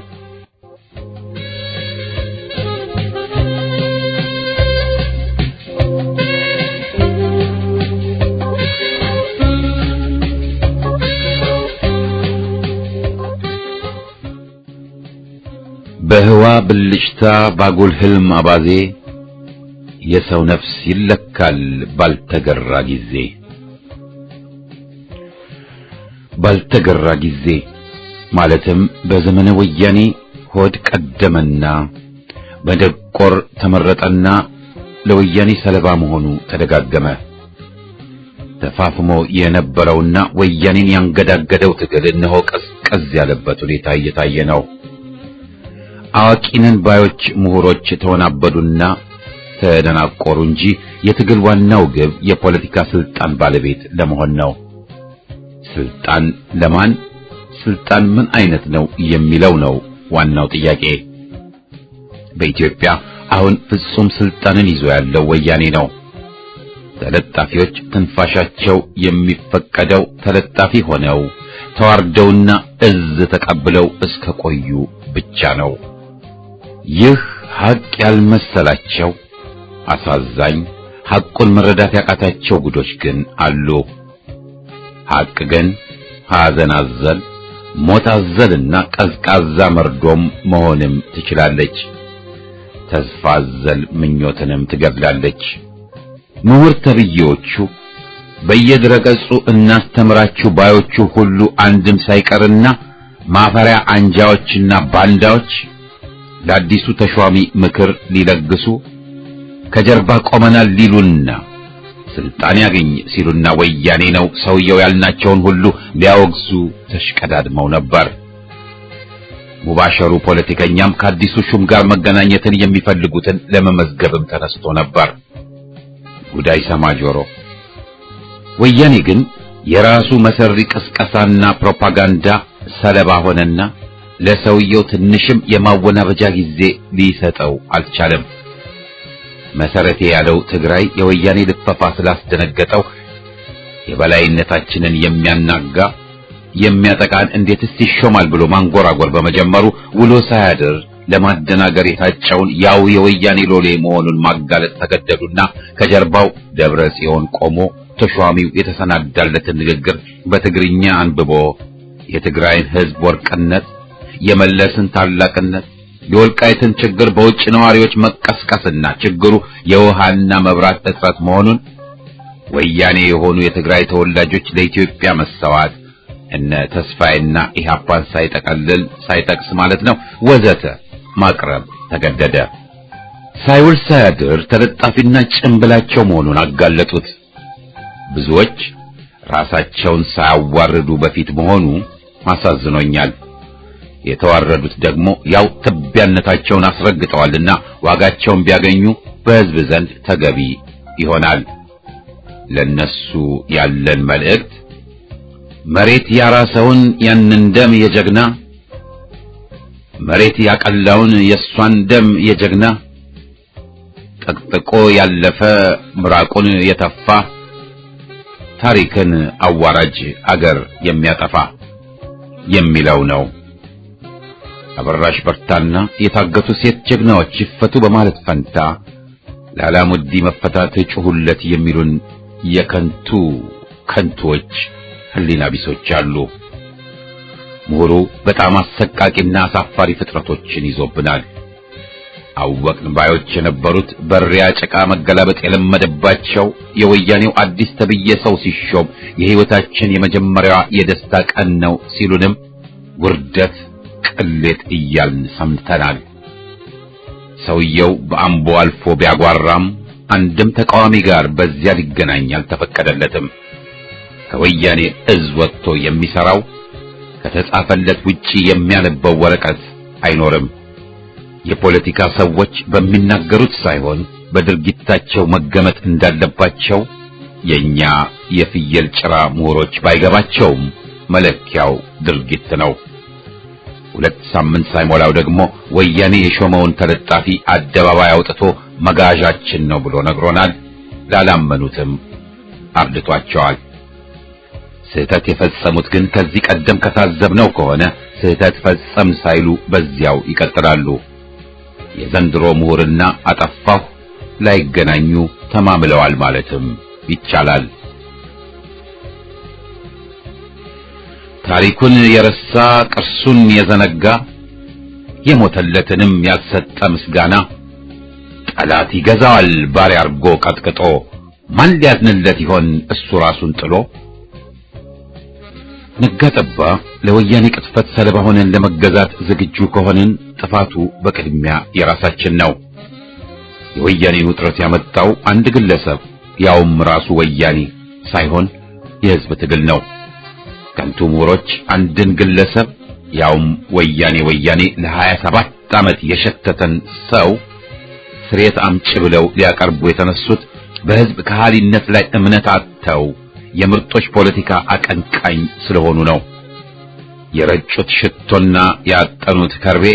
በህዋ ብልጭታ ባጉል ህልም አባዜ የሰው ነፍስ ይለካል ባልተገራ ጊዜ። ባልተገራ ጊዜ ማለትም በዘመነ ወያኔ ሆድ ቀደመና በደቆር ተመረጠና ለወያኔ ሰለባ መሆኑ ተደጋገመ። ተፋፍሞ የነበረውና ወያኔን ያንገዳገደው ትግል እነሆ ቀዝቀዝ ያለበት ሁኔታ እየታየ ነው። አዋቂነን ባዮች ምሁሮች ተወናበዱና ተደናቆሩ እንጂ የትግል ዋናው ግብ የፖለቲካ ስልጣን ባለቤት ለመሆን ነው። ስልጣን ለማን፣ ስልጣን ምን አይነት ነው የሚለው ነው ዋናው ጥያቄ። በኢትዮጵያ አሁን ፍጹም ስልጣንን ይዞ ያለው ወያኔ ነው። ተለጣፊዎች ትንፋሻቸው የሚፈቀደው ተለጣፊ ሆነው ተዋርደውና እዝ ተቀብለው እስከ ቆዩ ብቻ ነው። ይህ ሐቅ ያልመሰላቸው አሳዛኝ ሐቁን መረዳት ያቃታቸው ጉዶች ግን አሉ። ሐቅ ግን ሐዘን አዘል፣ ሞት አዘልና ቀዝቃዛ መርዶም መሆንም ትችላለች። ተስፋ አዘል ምኞትንም ትገድላለች። ምሁር ተብዬዎቹ በየድረገጹ እናስተምራችሁ ባዮቹ ሁሉ አንድም ሳይቀርና ማፈሪያ አንጃዎችና ባንዳዎች ለአዲሱ ተሿሚ ምክር ሊለግሱ ከጀርባ ቆመናል ሊሉና ስልጣን ያገኝ ሲሉና ወያኔ ነው ሰውየው ያልናቸውን ሁሉ ሊያወግዙ ተሽቀዳድመው ነበር። ሙባሸሩ ፖለቲከኛም ከአዲሱ ሹም ጋር መገናኘትን የሚፈልጉትን ለመመዝገብም ተነስቶ ነበር። ጉዳይ ሰማጆሮ ወያኔ ግን የራሱ መሰሪ ቅስቀሳና ፕሮፓጋንዳ ሰለባ ሆነና ለሰውየው ትንሽም የማወናበጃ ጊዜ ሊሰጠው አልቻለም። መሰረቴ ያለው ትግራይ የወያኔ ልፈፋ ስላስደነገጠው የበላይነታችንን የሚያናጋ የሚያጠቃን እንዴትስ ይሾማል ብሎ ማንጎራጎር በመጀመሩ ውሎ ሳያድር ለማደናገር የታጨውን ያው የወያኔ ሎሌ መሆኑን ማጋለጥ ተገደዱና ከጀርባው ደብረ ጽዮን ቆሞ ተሿሚው የተሰናዳለትን ንግግር በትግርኛ አንብቦ የትግራይን ሕዝብ ወርቅነት፣ የመለስን ታላቅነት፣ የወልቃይትን ችግር በውጭ ነዋሪዎች መቀስቀስና ችግሩ የውሃና መብራት እጥረት መሆኑን ወያኔ የሆኑ የትግራይ ተወላጆች ለኢትዮጵያ መሰዋት እነ ተስፋይና ኢህአፓን ሳይጠቀልል ሳይጠቅስ ማለት ነው ወዘተ ማቅረብ ተገደደ። ሳይውል ሳያድር ተለጣፊና ጭምብላቸው መሆኑን አጋለጡት። ብዙዎች ራሳቸውን ሳያዋርዱ በፊት መሆኑ አሳዝኖኛል። የተዋረዱት ደግሞ ያው ትቢያነታቸውን አስረግጠዋልና ዋጋቸውን ቢያገኙ በሕዝብ ዘንድ ተገቢ ይሆናል። ለነሱ ያለን መልእክት መሬት ያራሰውን ያንን ደም የጀግና መሬት ያቀላውን የሷን ደም የጀግና ጠቅጥቆ ያለፈ ምራቁን የተፋ ታሪክን አዋራጅ አገር የሚያጠፋ የሚለው ነው። አበራሽ በርታና የታገቱ ሴት ጀግናዎች ይፈቱ በማለት ፈንታ ለዓላሙዲ መፈታት ጩሁለት የሚሉን የከንቱ ከንቶች ህሊና ቢሶች አሉ። ምሁሩ በጣም አሰቃቂና አሳፋሪ ፍጥረቶችን ይዞብናል። አወቅን ባዮች የነበሩት በሪያ ጭቃ መገላበጥ የለመደባቸው የወያኔው አዲስ ተብዬ ሰው ሲሾም የህይወታችን የመጀመሪያዋ የደስታ ቀን ነው ሲሉንም ውርደት ቅሌት እያልን ሰምተናል። ሰውየው በአምቦ አልፎ ቢያጓራም አንድም ተቃዋሚ ጋር በዚያ ሊገናኝ አልተፈቀደለትም። ከወያኔ እዝ ወጥቶ የሚሰራው ከተጻፈለት ውጪ የሚያነበው ወረቀት አይኖርም። የፖለቲካ ሰዎች በሚናገሩት ሳይሆን በድርጊታቸው መገመት እንዳለባቸው የኛ የፍየል ጭራ ምሁሮች ባይገባቸውም መለኪያው ድርጊት ነው። ሁለት ሳምንት ሳይሞላው ደግሞ ወያኔ የሾመውን ተለጣፊ አደባባይ አውጥቶ መጋዣችን ነው ብሎ ነግሮናል። ላላመኑትም አርድቷቸዋል። ስህተት የፈጸሙት ግን ከዚህ ቀደም ከታዘብነው ከሆነ ስህተት ፈጸም ሳይሉ በዚያው ይቀጥላሉ። የዘንድሮ ምሁርና አጠፋሁ ላይገናኙ ተማምለዋል ማለትም ይቻላል። ታሪኩን የረሳ ቅርሱን የዘነጋ የሞተለትንም ያልሰጠ ምስጋና ጠላት ይገዛዋል ባሪያ አርጎ ቀጥቅጦ ማን ሊያዝንለት ይሆን እሱ ራሱን ጥሎ። ነጋጠባ ለወያኔ ቅጥፈት ሰለባ ሆነን ለመገዛት ዝግጁ ከሆነን ጥፋቱ በቅድሚያ የራሳችን ነው። የወያኔን ውጥረት ያመጣው አንድ ግለሰብ ያውም ራሱ ወያኔ ሳይሆን የሕዝብ ትግል ነው። ከንቱ ምሁሮች አንድን ግለሰብ ያውም ወያኔ ወያኔ ለሀያ ሰባት ዓመት የሸተተን ሰው ስሬት አምጪ ብለው ሊያቀርቡ የተነሱት በሕዝብ ከሃሊነት ላይ እምነት አጥተው የምርጦች ፖለቲካ አቀንቃኝ ስለሆኑ ነው። የረጩት ሽቶና ያጠኑት ከርቤ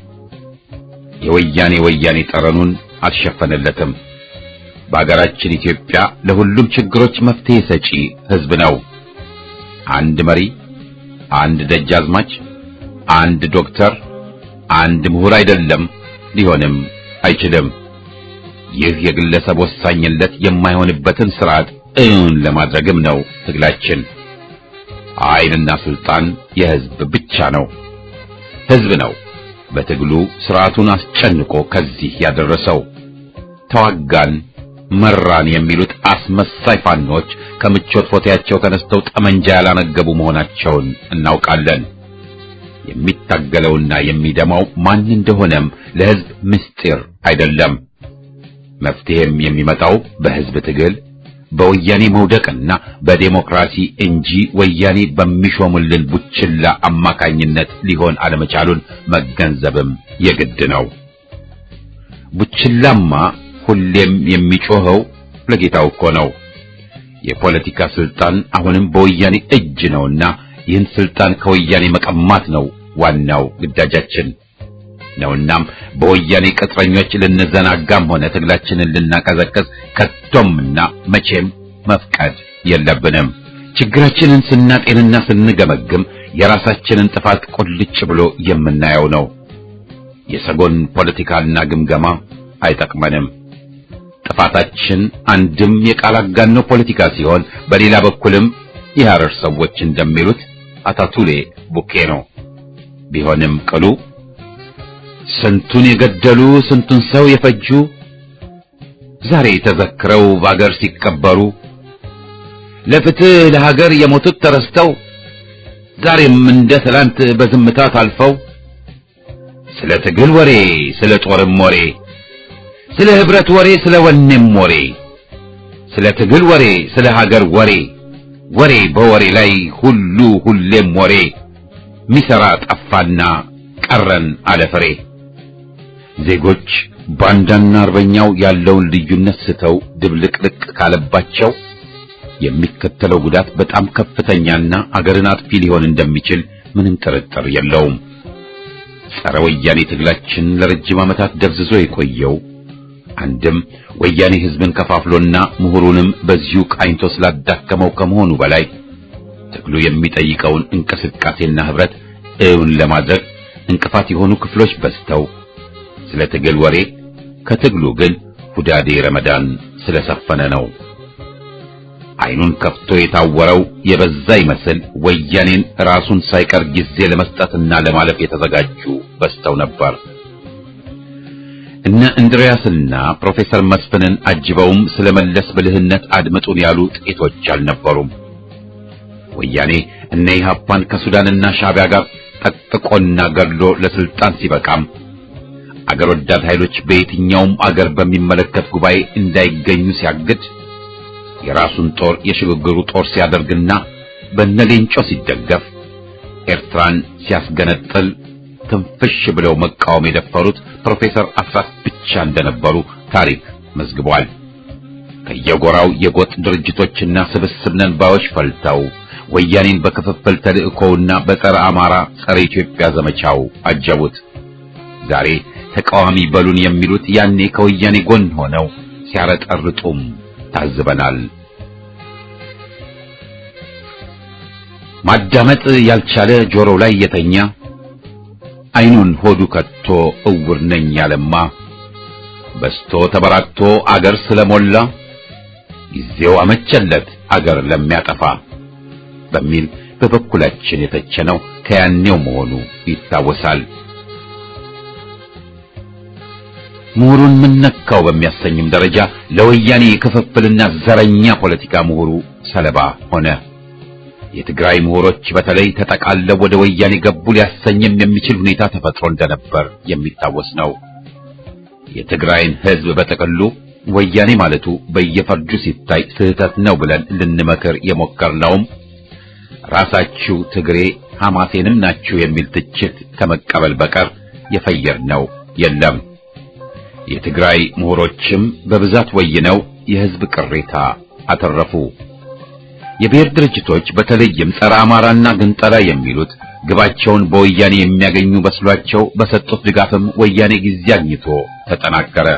የወያኔ ወያኔ ጠረኑን አልሸፈነለትም። በአገራችን ኢትዮጵያ ለሁሉም ችግሮች መፍትሄ ሰጪ ሕዝብ ነው። አንድ መሪ፣ አንድ ደጃዝማች፣ አንድ ዶክተር፣ አንድ ምሁር አይደለም፣ ሊሆንም አይችልም። ይህ የግለሰብ ወሳኝነት የማይሆንበትን ስርዓት እውን ለማድረግም ነው ትግላችን። ኃይልና ስልጣን የሕዝብ ብቻ ነው። ሕዝብ ነው በትግሉ ስርዓቱን አስጨንቆ ከዚህ ያደረሰው። ተዋጋን መራን የሚሉት አስመሳይ ፋኖች ከምቾት ፎቴያቸው ተነስተው ጠመንጃ ያላነገቡ መሆናቸውን እናውቃለን። የሚታገለውና የሚደማው ማን እንደሆነም ለህዝብ ምስጢር አይደለም። መፍትሄም የሚመጣው በህዝብ ትግል በወያኔ መውደቅና በዴሞክራሲ እንጂ ወያኔ በሚሾምልን ቡችላ አማካኝነት ሊሆን አለመቻሉን መገንዘብም የግድ ነው። ቡችላማ ሁሌም የሚጮኸው ለጌታው እኮ ነው። የፖለቲካ ስልጣን አሁንም በወያኔ እጅ ነውና ይህን ስልጣን ከወያኔ መቀማት ነው ዋናው ግዳጃችን ነውናም በወያኔ ቅጥረኞች ልንዘናጋም ሆነ ትግላችንን ልናቀዘቅዝ ከቶምና መቼም መፍቀድ የለብንም። ችግራችንን ስናጤንና ስንገመግም የራሳችንን ጥፋት ቁልጭ ብሎ የምናየው ነው። የሰጎን ፖለቲካና ግምገማ አይጠቅመንም። ጥፋታችን አንድም የቃል አጋኖ ፖለቲካ ሲሆን በሌላ በኩልም የሐረር ሰዎች እንደሚሉት አታቱሌ ቡኬ ነው። ቢሆንም ቅሉ ስንቱን የገደሉ ስንቱን ሰው የፈጁ ዛሬ ተዘክረው በአገር ሲከበሩ ለፍትህ ለሀገር የሞቱት ተረስተው ዛሬም እንደ ትላንት በዝምታ ታልፈው ስለ ትግል ወሬ ስለ ጦርም ወሬ ስለ ህብረት ወሬ ስለ ወኔም ወሬ ስለ ትግል ወሬ ስለ ሀገር ወሬ ወሬ በወሬ ላይ ሁሉ ሁሌም ወሬ ሚሰራ ጠፋና ቀረን አለፍሬ። ዜጎች ባንዳና አርበኛው ያለውን ልዩነት ስተው ድብልቅልቅ ካለባቸው የሚከተለው ጉዳት በጣም ከፍተኛና አገርን አጥፊ ሊሆን እንደሚችል ምንም ጥርጥር የለውም። ጸረ ወያኔ ትግላችን ለረጅም ዓመታት ደብዝዞ የቆየው አንድም ወያኔ ህዝብን ከፋፍሎና ምሁሩንም በዚሁ ቃኝቶ ስላዳከመው ከመሆኑ በላይ ትግሉ የሚጠይቀውን እንቅስቃሴና ህብረት እውን ለማድረግ እንቅፋት የሆኑ ክፍሎች በዝተው ስለ ትግል ወሬ ከትግሉ ግን ሁዳዴ ረመዳን ስለሰፈነ ነው። አይኑን ከፍቶ የታወረው የበዛ ይመስል ወያኔን ራሱን ሳይቀር ጊዜ ለመስጠትና ለማለፍ የተዘጋጁ በዝተው ነበር። እነ እንድሪያስና ፕሮፌሰር መስፍንን አጅበውም ስለመለስ ብልህነት አድምጡን ያሉ ጥቂቶች አልነበሩም። ወያኔ እነ ኢህአፓን ከሱዳንና ሻዕቢያ ጋር ጠጥቆና ገድሎ ለስልጣን ሲበቃም አገር ወዳድ ኃይሎች በየትኛውም አገር በሚመለከት ጉባኤ እንዳይገኙ ሲያግድ የራሱን ጦር የሽግግሩ ጦር ሲያደርግና በነሌንጮ ሲደገፍ ኤርትራን ሲያስገነጥል ትንፍሽ ብለው መቃወም የደፈሩት ፕሮፌሰር አስራት ብቻ እንደነበሩ ታሪክ መዝግቧል። ከየጎራው የጎጥ ድርጅቶችና ስብስብ ነን ባዮች ፈልተው ወያኔን በክፍፍል ተልእኮውና በጸረ አማራ ጸረ ኢትዮጵያ ዘመቻው አጀቡት። ዛሬ ተቃዋሚ በሉን የሚሉት ያኔ ከወያኔ ጎን ሆነው ሲያረጠርጡም ታዝበናል። ማዳመጥ ያልቻለ ጆሮው ላይ የተኛ አይኑን ሆዱ ከቶ እውር ነኝ ያለማ በስቶ ተበራክቶ አገር ስለሞላ ጊዜው አመቸለት አገር ለሚያጠፋ በሚል በበኩላችን የተቸነው ከያኔው መሆኑ ይታወሳል። ምሁሩን ምነካው በሚያሰኝም ደረጃ ለወያኔ የክፍፍልና ዘረኛ ፖለቲካ ምሁሩ ሰለባ ሆነ። የትግራይ ምሁሮች በተለይ ተጠቃለው ወደ ወያኔ ገቡ ሊያሰኝም የሚችል ሁኔታ ተፈጥሮ እንደነበር የሚታወስ ነው። የትግራይን ህዝብ በተቀሉ ወያኔ ማለቱ በየፈርጁ ሲታይ ስህተት ነው ብለን ልንመክር የሞከርነውም ራሳችሁ ትግሬ ሐማሴንም ናችሁ የሚል ትችት ከመቀበል በቀር የፈየርነው የለም። የትግራይ ምሁሮችም በብዛት ወይነው የህዝብ ቅሬታ አተረፉ። የብሔር ድርጅቶች በተለይም ጸረ አማራና ግንጠላ የሚሉት ግባቸውን በወያኔ የሚያገኙ በስሏቸው በሰጡት ድጋፍም ወያኔ ጊዜ አግኝቶ ተጠናከረ።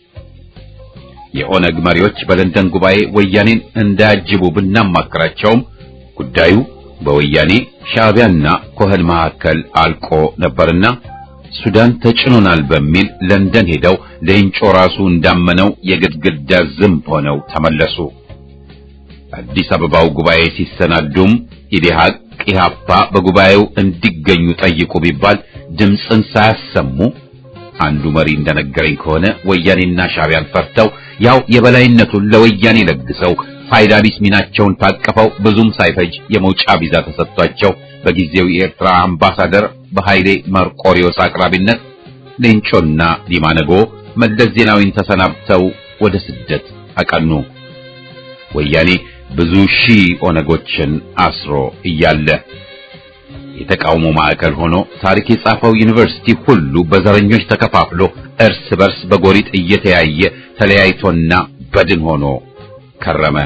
የኦነግ መሪዎች በለንደን ጉባኤ ወያኔን እንዳያጅቡ ብናማክራቸውም ጉዳዩ በወያኔ ሻዕቢያና ኮህን መካከል አልቆ ነበርና ሱዳን ተጭኖናል በሚል ለንደን ሄደው ለእንጮ ራሱ እንዳመነው የግድግዳ ዝምብ ሆነው ተመለሱ። አዲስ አበባው ጉባኤ ሲሰናዱም ኢዴሃቅ ኢሃፓ በጉባኤው እንዲገኙ ጠይቁ ቢባል ድምፅን ሳያሰሙ አንዱ መሪ እንደነገረኝ ከሆነ ወያኔና ሻዕቢያን ፈርተው ያው የበላይነቱን ለወያኔ ለግሰው ፋይዳ ቢስ ሚናቸውን ታቀፈው ብዙም ሳይፈጅ የመውጫ ቪዛ ተሰጥቷቸው በጊዜው የኤርትራ አምባሳደር በኃይሌ መርቆሪዮስ አቅራቢነት ሌንጮና ዲማነጎ መለስ ዜናዊን ተሰናብተው ወደ ስደት አቀኑ። ወያኔ ብዙ ሺህ ኦነጎችን አስሮ እያለ የተቃውሞ ማዕከል ሆኖ ታሪክ የጻፈው ዩኒቨርሲቲ ሁሉ በዘረኞች ተከፋፍሎ እርስ በርስ በጎሪጥ እየተያየ ተለያይቶና በድን ሆኖ ከረመ።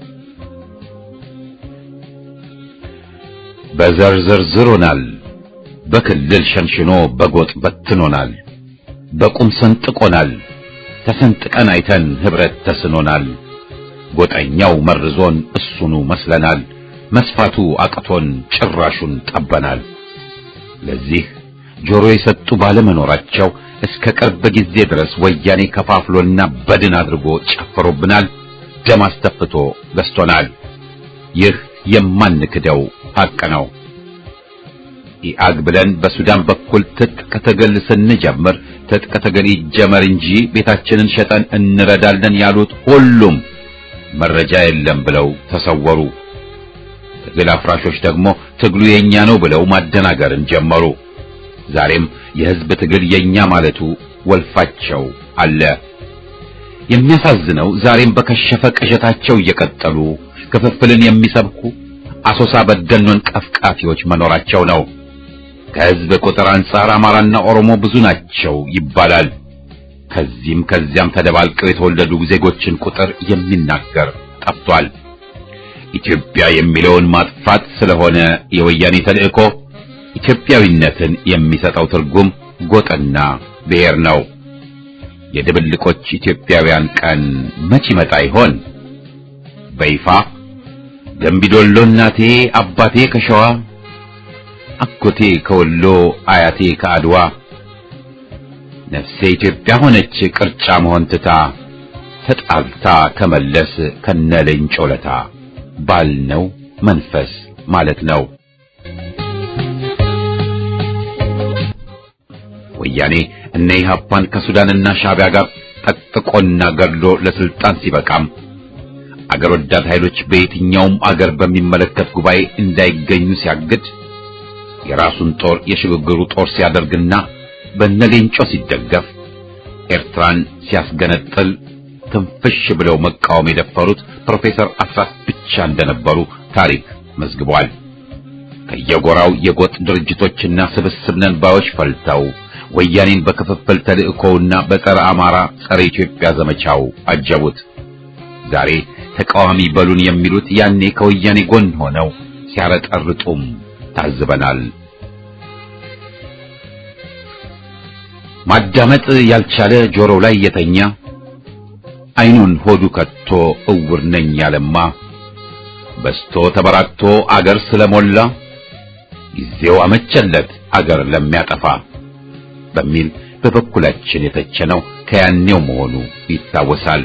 በዘር ዘርዝሮናል፣ በክልል ሸንሽኖ በጎጥ በትኖናል፣ በቁም ሰንጥቆናል፣ ተሰንጥቀን አይተን ህብረት ተስኖናል። ጎጠኛው መርዞን እሱኑ መስለናል፣ መስፋቱ አቅቶን ጭራሹን ጠበናል። ለዚህ ጆሮ የሰጡ ባለመኖራቸው እስከ ቅርብ ጊዜ ድረስ ወያኔ ከፋፍሎና በድን አድርጎ ጨፍሮብናል፣ ደም አስተፍቶ ገዝቶናል። ይህ የማንክደው ሐቅ ነው። ኢአግ ብለን በሱዳን በኩል ትጥቅ ትግል ስንጀምር ትጥቅ ትግል ይጀመር እንጂ ቤታችንን ሸጠን እንረዳለን ያሉት ሁሉም መረጃ የለም ብለው ተሰወሩ። ትግል አፍራሾች ደግሞ ትግሉ የኛ ነው ብለው ማደናገርን ጀመሩ። ዛሬም የህዝብ ትግል የኛ ማለቱ ወልፋቸው አለ። የሚያሳዝነው ዛሬም በከሸፈ ቅዠታቸው እየቀጠሉ ክፍፍልን የሚሰብኩ አሶሳ በደኖን ቀፍቃፊዎች መኖራቸው ነው። ከህዝብ ቁጥር አንጻር አማራና ኦሮሞ ብዙ ናቸው ይባላል። ከዚህም ከዚያም ተደባልቀው የተወለዱ ዜጎችን ቁጥር የሚናገር ጠፍቷል። ኢትዮጵያ የሚለውን ማጥፋት ስለሆነ የወያኔ ተልእኮ ኢትዮጵያዊነትን የሚሰጠው ትርጉም ጎጥና ብሔር ነው። የድብልቆች ኢትዮጵያውያን ቀን መች ይመጣ ይሆን? በይፋ ደምቢዶሎ እናቴ አባቴ ከሸዋ አጎቴ ከወሎ አያቴ ከአድዋ ነፍሴ ኢትዮጵያ ሆነች ቅርጫ መሆን ትታ ተጣልታ ከመለስ ከነለንጮለታ ባልነው መንፈስ ማለት ነው። ወያኔ እነ ኢህአፓን ከሱዳንና ሻዕቢያ ጋር ጠጥቆና ገድሎ ለስልጣን ሲበቃም አገር ወዳድ ኃይሎች በየትኛውም አገር በሚመለከት ጉባኤ እንዳይገኙ ሲያግድ የራሱን ጦር የሽግግሩ ጦር ሲያደርግና በነሌንጮ ሲደገፍ ኤርትራን ሲያስገነጥል ትንፍሽ ብለው መቃወም የደፈሩት ፕሮፌሰር አስራት ብቻ እንደነበሩ ታሪክ መዝግቧል። ከየጎራው የጎጥ ድርጅቶችና ስብስብ ነን ባዮች ፈልተው ወያኔን በክፍፍል ተልእኮውና በጸረ አማራ ጸረ ኢትዮጵያ ዘመቻው አጀቡት። ዛሬ ተቃዋሚ በሉን የሚሉት ያኔ ከወያኔ ጎን ሆነው ሲያረጠርጡም ታዝበናል። ማዳመጥ ያልቻለ ጆሮው ላይ የተኛ አይኑን ሆዱ ከቶ እውር ነኝ ያለማ በስቶ ተበራክቶ አገር ስለሞላ ጊዜው አመቸለት አገር ለሚያጠፋ በሚል በበኩላችን የተቸነው ከያኔው መሆኑ ይታወሳል።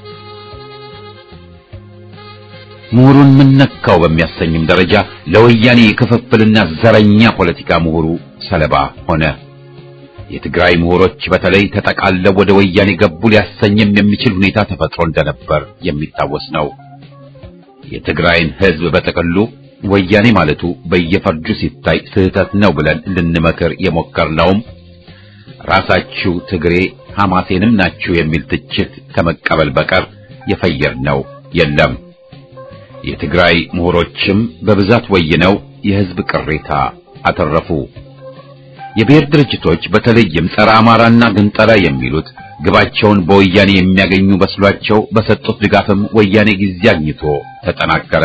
ምሁሩን ምነካው በሚያሰኝም ደረጃ ለወያኔ የክፍፍልና ዘረኛ ፖለቲካ ምሁሩ ሰለባ ሆነ። የትግራይ ምሁሮች በተለይ ተጠቃለው ወደ ወያኔ ገቡ ሊያሰኝም የሚችል ሁኔታ ተፈጥሮ እንደነበር የሚታወስ ነው። የትግራይን ሕዝብ በተቀሉ ወያኔ ማለቱ በየፈርጁ ሲታይ ስህተት ነው ብለን ልንመክር የሞከርነውም ራሳችሁ ትግሬ ሐማሴንም ናችሁ የሚል ትችት ከመቀበል በቀር የፈየርነው የለም። የትግራይ ምሁሮችም በብዛት ወይነው የሕዝብ ቅሬታ አተረፉ። የብሔር ድርጅቶች በተለይም ጸረ አማራና ግንጠላ የሚሉት ግባቸውን በወያኔ የሚያገኙ በስሏቸው በሰጡት ድጋፍም ወያኔ ጊዜ አግኝቶ ተጠናከረ።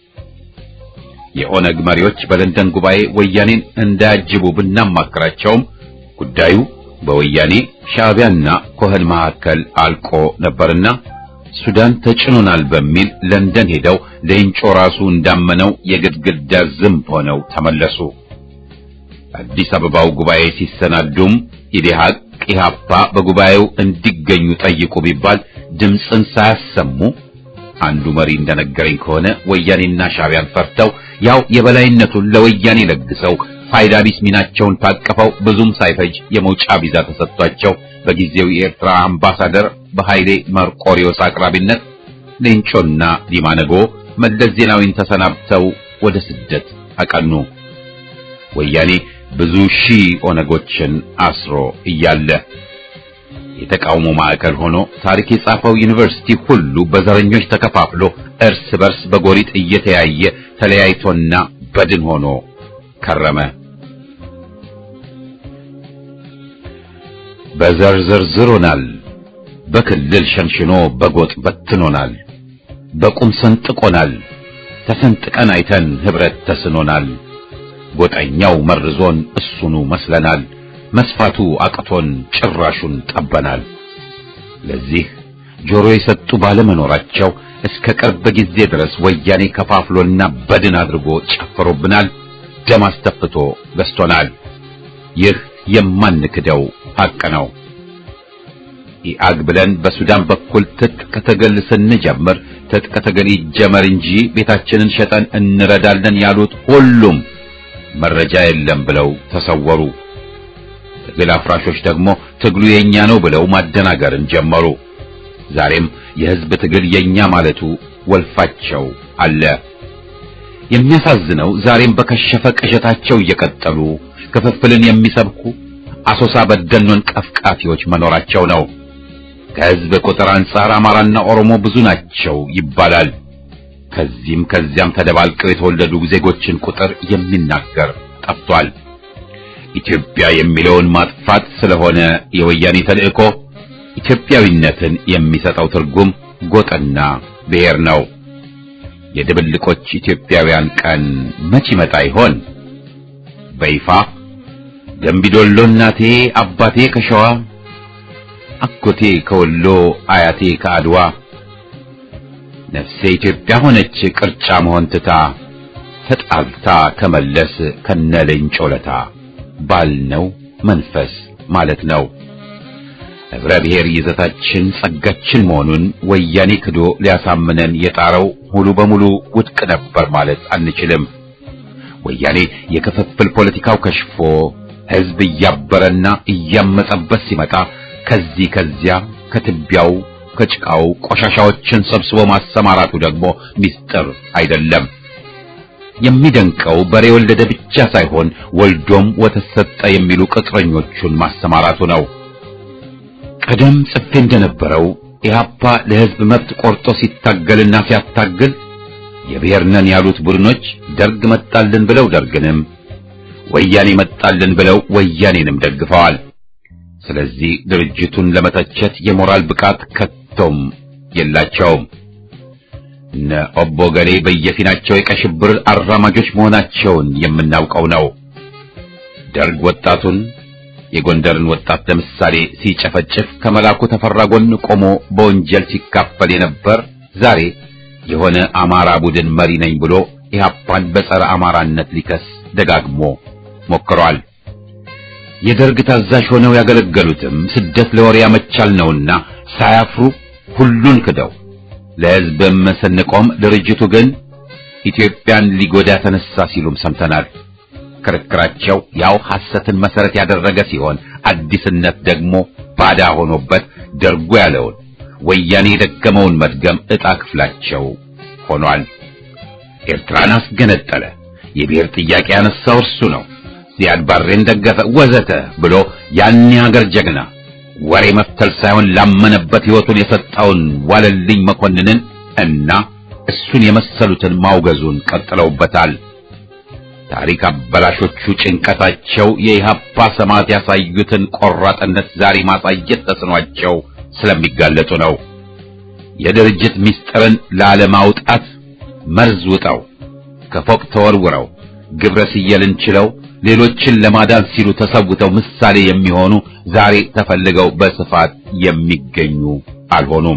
የኦነግ መሪዎች በለንደን ጉባኤ ወያኔን እንዳያጅቡ ብናማክራቸውም ጉዳዩ በወያኔ ሻዕቢያና ኮህን መካከል አልቆ ነበርና ሱዳን ተጭኖናል በሚል ለንደን ሄደው ለእንጮ ራሱ እንዳመነው የግድግዳ ዝምብ ሆነው ተመለሱ። አዲስ አበባው ጉባኤ ሲሰናዱም ኢዴሃቅ ኢህአፓ በጉባኤው እንዲገኙ ጠይቁ ቢባል ድምፅን ሳያሰሙ አንዱ መሪ እንደነገረኝ ከሆነ ወያኔና ሻዕቢያን ፈርተው ያው የበላይነቱን ለወያኔ ለግሰው ፋይዳ ቢስ ሚናቸውን ታቀፈው ብዙም ሳይፈጅ የመውጫ ቪዛ ተሰጥቷቸው በጊዜው የኤርትራ አምባሳደር በኃይሌ መርቆሪዮስ አቅራቢነት ሌንጮና ዲማነጎ መለስ ዜናዊን ተሰናብተው ወደ ስደት አቀኑ። ወያኔ ብዙ ሺህ ኦነጎችን አስሮ እያለ የተቃውሞ ማዕከል ሆኖ ታሪክ የጻፈው ዩኒቨርሲቲ ሁሉ በዘረኞች ተከፋፍሎ እርስ በርስ በጎሪጥ እየተያየ ተለያይቶና በድን ሆኖ ከረመ። በዘር ዘርዝሮናል፣ በክልል ሸንሽኖ በጎጥ በትኖናል፣ በቁም ሰንጥቆናል፣ ተሰንጥቀን አይተን ህብረት ተስኖናል። ጎጠኛው መርዞን እሱኑ መስለናል፣ መስፋቱ አቅቶን ጭራሹን ጠበናል። ለዚህ ጆሮ የሰጡ ባለመኖራቸው እስከ ቅርብ ጊዜ ድረስ ወያኔ ከፋፍሎና በድን አድርጎ ጨፍሮብናል፣ ደም አስተፍቶ ገዝቶናል። ይህ የማንክደው ሐቅ ነው። ኢአግ ብለን በሱዳን በኩል ትጥቅ ትግል ስንጀምር ትጥቅ ትግል ይጀመር እንጂ ቤታችንን ሸጠን እንረዳለን ያሉት ሁሉም መረጃ የለም ብለው ተሰወሩ። ትግል አፍራሾች ደግሞ ትግሉ የኛ ነው ብለው ማደናገርን ጀመሩ። ዛሬም የህዝብ ትግል የኛ ማለቱ ወልፋቸው አለ። የሚያሳዝነው ዛሬም በከሸፈ ቅዠታቸው እየቀጠሉ ክፍፍልን የሚሰብኩ አሶሳ በደኖን ቀፍቃፊዎች መኖራቸው ነው። ከህዝብ ቁጥር አንጻር አማራና ኦሮሞ ብዙ ናቸው ይባላል። ከዚህም ከዚያም ተደባልቀው የተወለዱ ዜጎችን ቁጥር የሚናገር ጠፍቷል። ኢትዮጵያ የሚለውን ማጥፋት ስለሆነ የወያኔ ተልእኮ ኢትዮጵያዊነትን የሚሰጠው ትርጉም ጎጥና ብሔር ነው። የድብልቆች ኢትዮጵያውያን ቀን መች ይመጣ ይሆን? በይፋ ደምቢዶሎ እናቴ አባቴ ከሸዋ አጎቴ ከወሎ አያቴ ከአድዋ ነፍሴ ኢትዮጵያ ሆነች ቅርጫ መሆን ትታ ተጣልታ ከመለስ ከነለንጮለታ ባልነው መንፈስ ማለት ነው። ህብረ ብሔር ይዘታችን ጸጋችን መሆኑን ወያኔ ክዶ ሊያሳምነን የጣረው ሙሉ በሙሉ ውድቅ ነበር ማለት አንችልም። ወያኔ የክፍፍል ፖለቲካው ከሽፎ ህዝብ እያበረና እያመጸበት ሲመጣ ከዚህ ከዚያ ከትቢያው ከጭቃው ቆሻሻዎችን ሰብስቦ ማሰማራቱ ደግሞ ሚስጥር አይደለም። የሚደንቀው በሬ ወለደ ብቻ ሳይሆን ወልዶም ወተት ሰጠ የሚሉ ቅጥረኞቹን ማሰማራቱ ነው። ቀደም ጽፌ እንደነበረው ኢህአፓ ለህዝብ መብት ቆርጦ ሲታገልና ሲያታግል የብሔር ነን ያሉት ቡድኖች ደርግ መጣልን ብለው ደርግንም ወያኔ መጣልን ብለው ወያኔንም ደግፈዋል። ስለዚህ ድርጅቱን ለመተቸት የሞራል ብቃት ከቶም የላቸውም። እነ ኦቦ ገሌ በየፊናቸው የቀሽብር አራማጆች መሆናቸውን የምናውቀው ነው። ደርግ ወጣቱን የጎንደርን ወጣት ለምሳሌ ሲጨፈጭፍ ከመላኩ ተፈራ ጎን ቆሞ በወንጀል ሲካፈል የነበር ዛሬ የሆነ አማራ ቡድን መሪ ነኝ ብሎ ኢህአፓን በጸረ አማራነት ሊከስ ደጋግሞ ሞክሯል። የደርግ ታዛዥ ሆነው ያገለገሉትም ስደት ለወሬ ያመቻል ነውና ሳያፍሩ ሁሉን ክደው ለህዝብም ስንቆም ድርጅቱ ግን ኢትዮጵያን ሊጎዳ ተነሳ ሲሉም ሰምተናል። ክርክራቸው ያው ሐሰትን መሰረት ያደረገ ሲሆን አዲስነት ደግሞ ባዳ ሆኖበት ደርጉ ያለውን ወያኔ ደገመውን መድገም ዕጣ ክፍላቸው ሆኗል። ኤርትራን አስገነጠለ፣ የብሔር ጥያቄ ያነሳው እርሱ ነው፣ ዚያድ ባሬን ደገፈ ወዘተ ብሎ ያን ሀገር ጀግና ወሬ መፍተል ሳይሆን ላመነበት ህይወቱን የሰጠውን ዋለልኝ መኮንንን እና እሱን የመሰሉትን ማውገዙን ቀጥለውበታል። ታሪክ አበላሾቹ ጭንቀታቸው የኢህአፓ ሰማዕት ያሳዩትን ቆራጥነት ዛሬ ማሳየት ተስኗቸው ስለሚጋለጡ ነው። የድርጅት ሚስጥርን ላለማውጣት መርዝ ውጠው ከፎቅ ተወርውረው ግብረ ሲየልን ችለው ሌሎችን ለማዳን ሲሉ ተሰውተው ምሳሌ የሚሆኑ ዛሬ ተፈልገው በስፋት የሚገኙ አልሆኑም።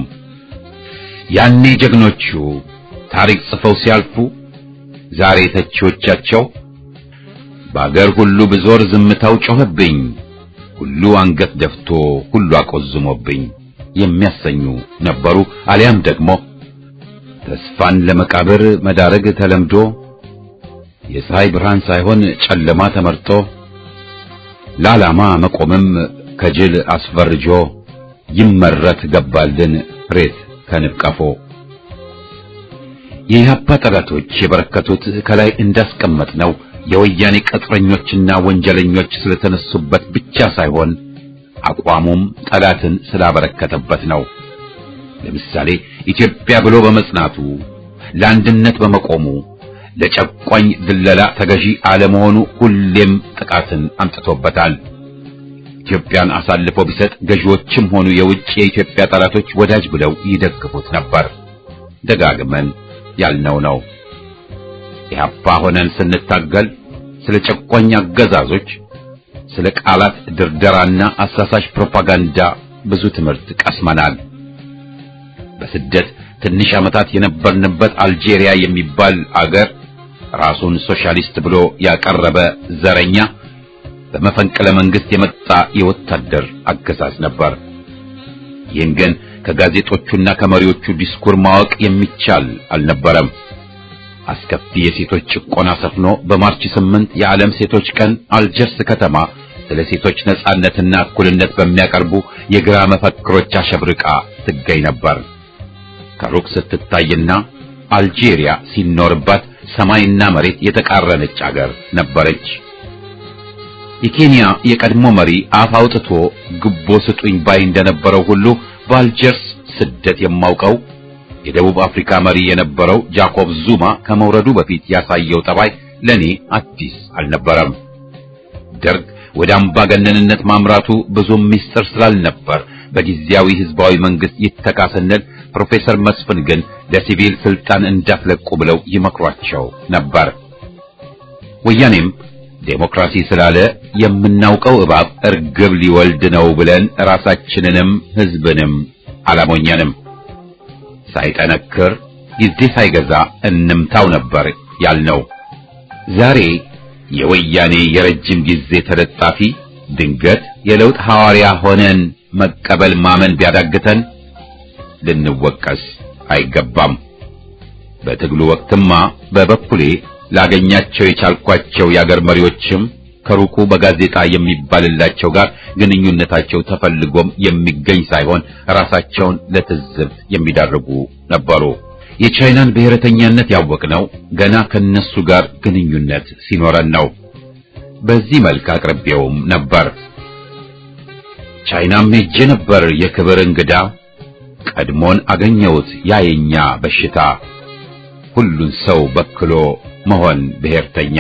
ያኔ ጀግኖቹ ታሪክ ጽፈው ሲያልፉ ዛሬ ተቺዎቻቸው በአገር ሁሉ ብዞር ዝምታው ጮህብኝ፣ ሁሉ አንገት ደፍቶ ሁሉ አቆዝሞብኝ የሚያሰኙ ነበሩ። አሊያም ደግሞ ተስፋን ለመቃብር መዳረግ ተለምዶ የፀሐይ ብርሃን ሳይሆን ጨለማ ተመርጦ ለዓላማ መቆምም ከጅል አስፈርጆ ይመረት ገባልን ሬት ከንብቀፎ። የኢህአፓ ጠላቶች የበረከቱት ከላይ እንዳስቀመጥነው የወያኔ ቅጥረኞችና ወንጀለኞች ስለተነሱበት ብቻ ሳይሆን አቋሙም ጠላትን ስላበረከተበት ነው። ለምሳሌ ኢትዮጵያ ብሎ በመጽናቱ፣ ለአንድነት በመቆሙ፣ ለጨቋኝ ድለላ ተገዢ አለመሆኑ ሁሌም ጥቃትን አምጥቶበታል። ኢትዮጵያን አሳልፎ ቢሰጥ ገዢዎችም ሆኑ የውጭ የኢትዮጵያ ጠላቶች ወዳጅ ብለው ይደግፉት ነበር። ደጋግመን ያልነው ነው። ኢህአፓ ሆነን ስንታገል ስለ ጨቋኝ አገዛዞች፣ ስለ ቃላት ድርደራና አሳሳሽ ፕሮፓጋንዳ ብዙ ትምህርት ቀስመናል። በስደት ትንሽ ዓመታት የነበርንበት አልጄሪያ የሚባል አገር ራሱን ሶሻሊስት ብሎ ያቀረበ ዘረኛ በመፈንቅለ መንግስት የመጣ የወታደር አገዛዝ ነበር። ይህን ግን ከጋዜጦቹና ከመሪዎቹ ዲስኩር ማወቅ የሚቻል አልነበረም። አስከፊ የሴቶች ጭቆና ሰፍኖ በማርች ስምንት የዓለም ሴቶች ቀን አልጀርስ ከተማ ስለ ሴቶች ነጻነትና እኩልነት በሚያቀርቡ የግራ መፈክሮች አሸብርቃ ትገኝ ነበር። ከሩቅ ስትታይና አልጄሪያ ሲኖርባት ሰማይና መሬት የተቃረነች አገር ነበረች። የኬንያ የቀድሞ መሪ አፍ አውጥቶ ግቦ ስጡኝ ባይ እንደነበረው ሁሉ በአልጀርስ ስደት የማውቀው የደቡብ አፍሪካ መሪ የነበረው ጃኮብ ዙማ ከመውረዱ በፊት ያሳየው ጠባይ ለኔ አዲስ አልነበረም። ደርግ ወደ አምባገነንነት ማምራቱ ብዙም ሚስጥር ስላልነበር በጊዜያዊ ህዝባዊ መንግስት ይተካ ስንል ፕሮፌሰር መስፍን ግን ለሲቪል ስልጣን እንዳትለቁ ብለው ይመክሯቸው ነበር። ወያኔም ዴሞክራሲ ስላለ የምናውቀው እባብ እርግብ ሊወልድ ነው ብለን ራሳችንንም ህዝብንም አላሞኛንም። ሳይጠነክር ጊዜ ሳይገዛ እንምታው ነበር ያልነው። ዛሬ የወያኔ የረጅም ጊዜ ተለጣፊ ድንገት የለውጥ ሐዋርያ ሆነን መቀበል ማመን ቢያዳግተን ልንወቀስ አይገባም። በትግሉ ወቅትማ በበኩሌ ላገኛቸው የቻልኳቸው የአገር መሪዎችም ከሩቁ በጋዜጣ የሚባልላቸው ጋር ግንኙነታቸው ተፈልጎም የሚገኝ ሳይሆን ራሳቸውን ለትዝብት የሚዳርጉ ነበሩ። የቻይናን ብሔረተኛነት ያወቅነው ገና ከነሱ ጋር ግንኙነት ሲኖረን ነው። በዚህ መልክ አቅርቤውም ነበር። ቻይናም ሄጄ ነበር የክብር እንግዳ፣ ቀድሞን አገኘሁት ያየኛ በሽታ፣ ሁሉን ሰው በክሎ መሆን ብሔርተኛ።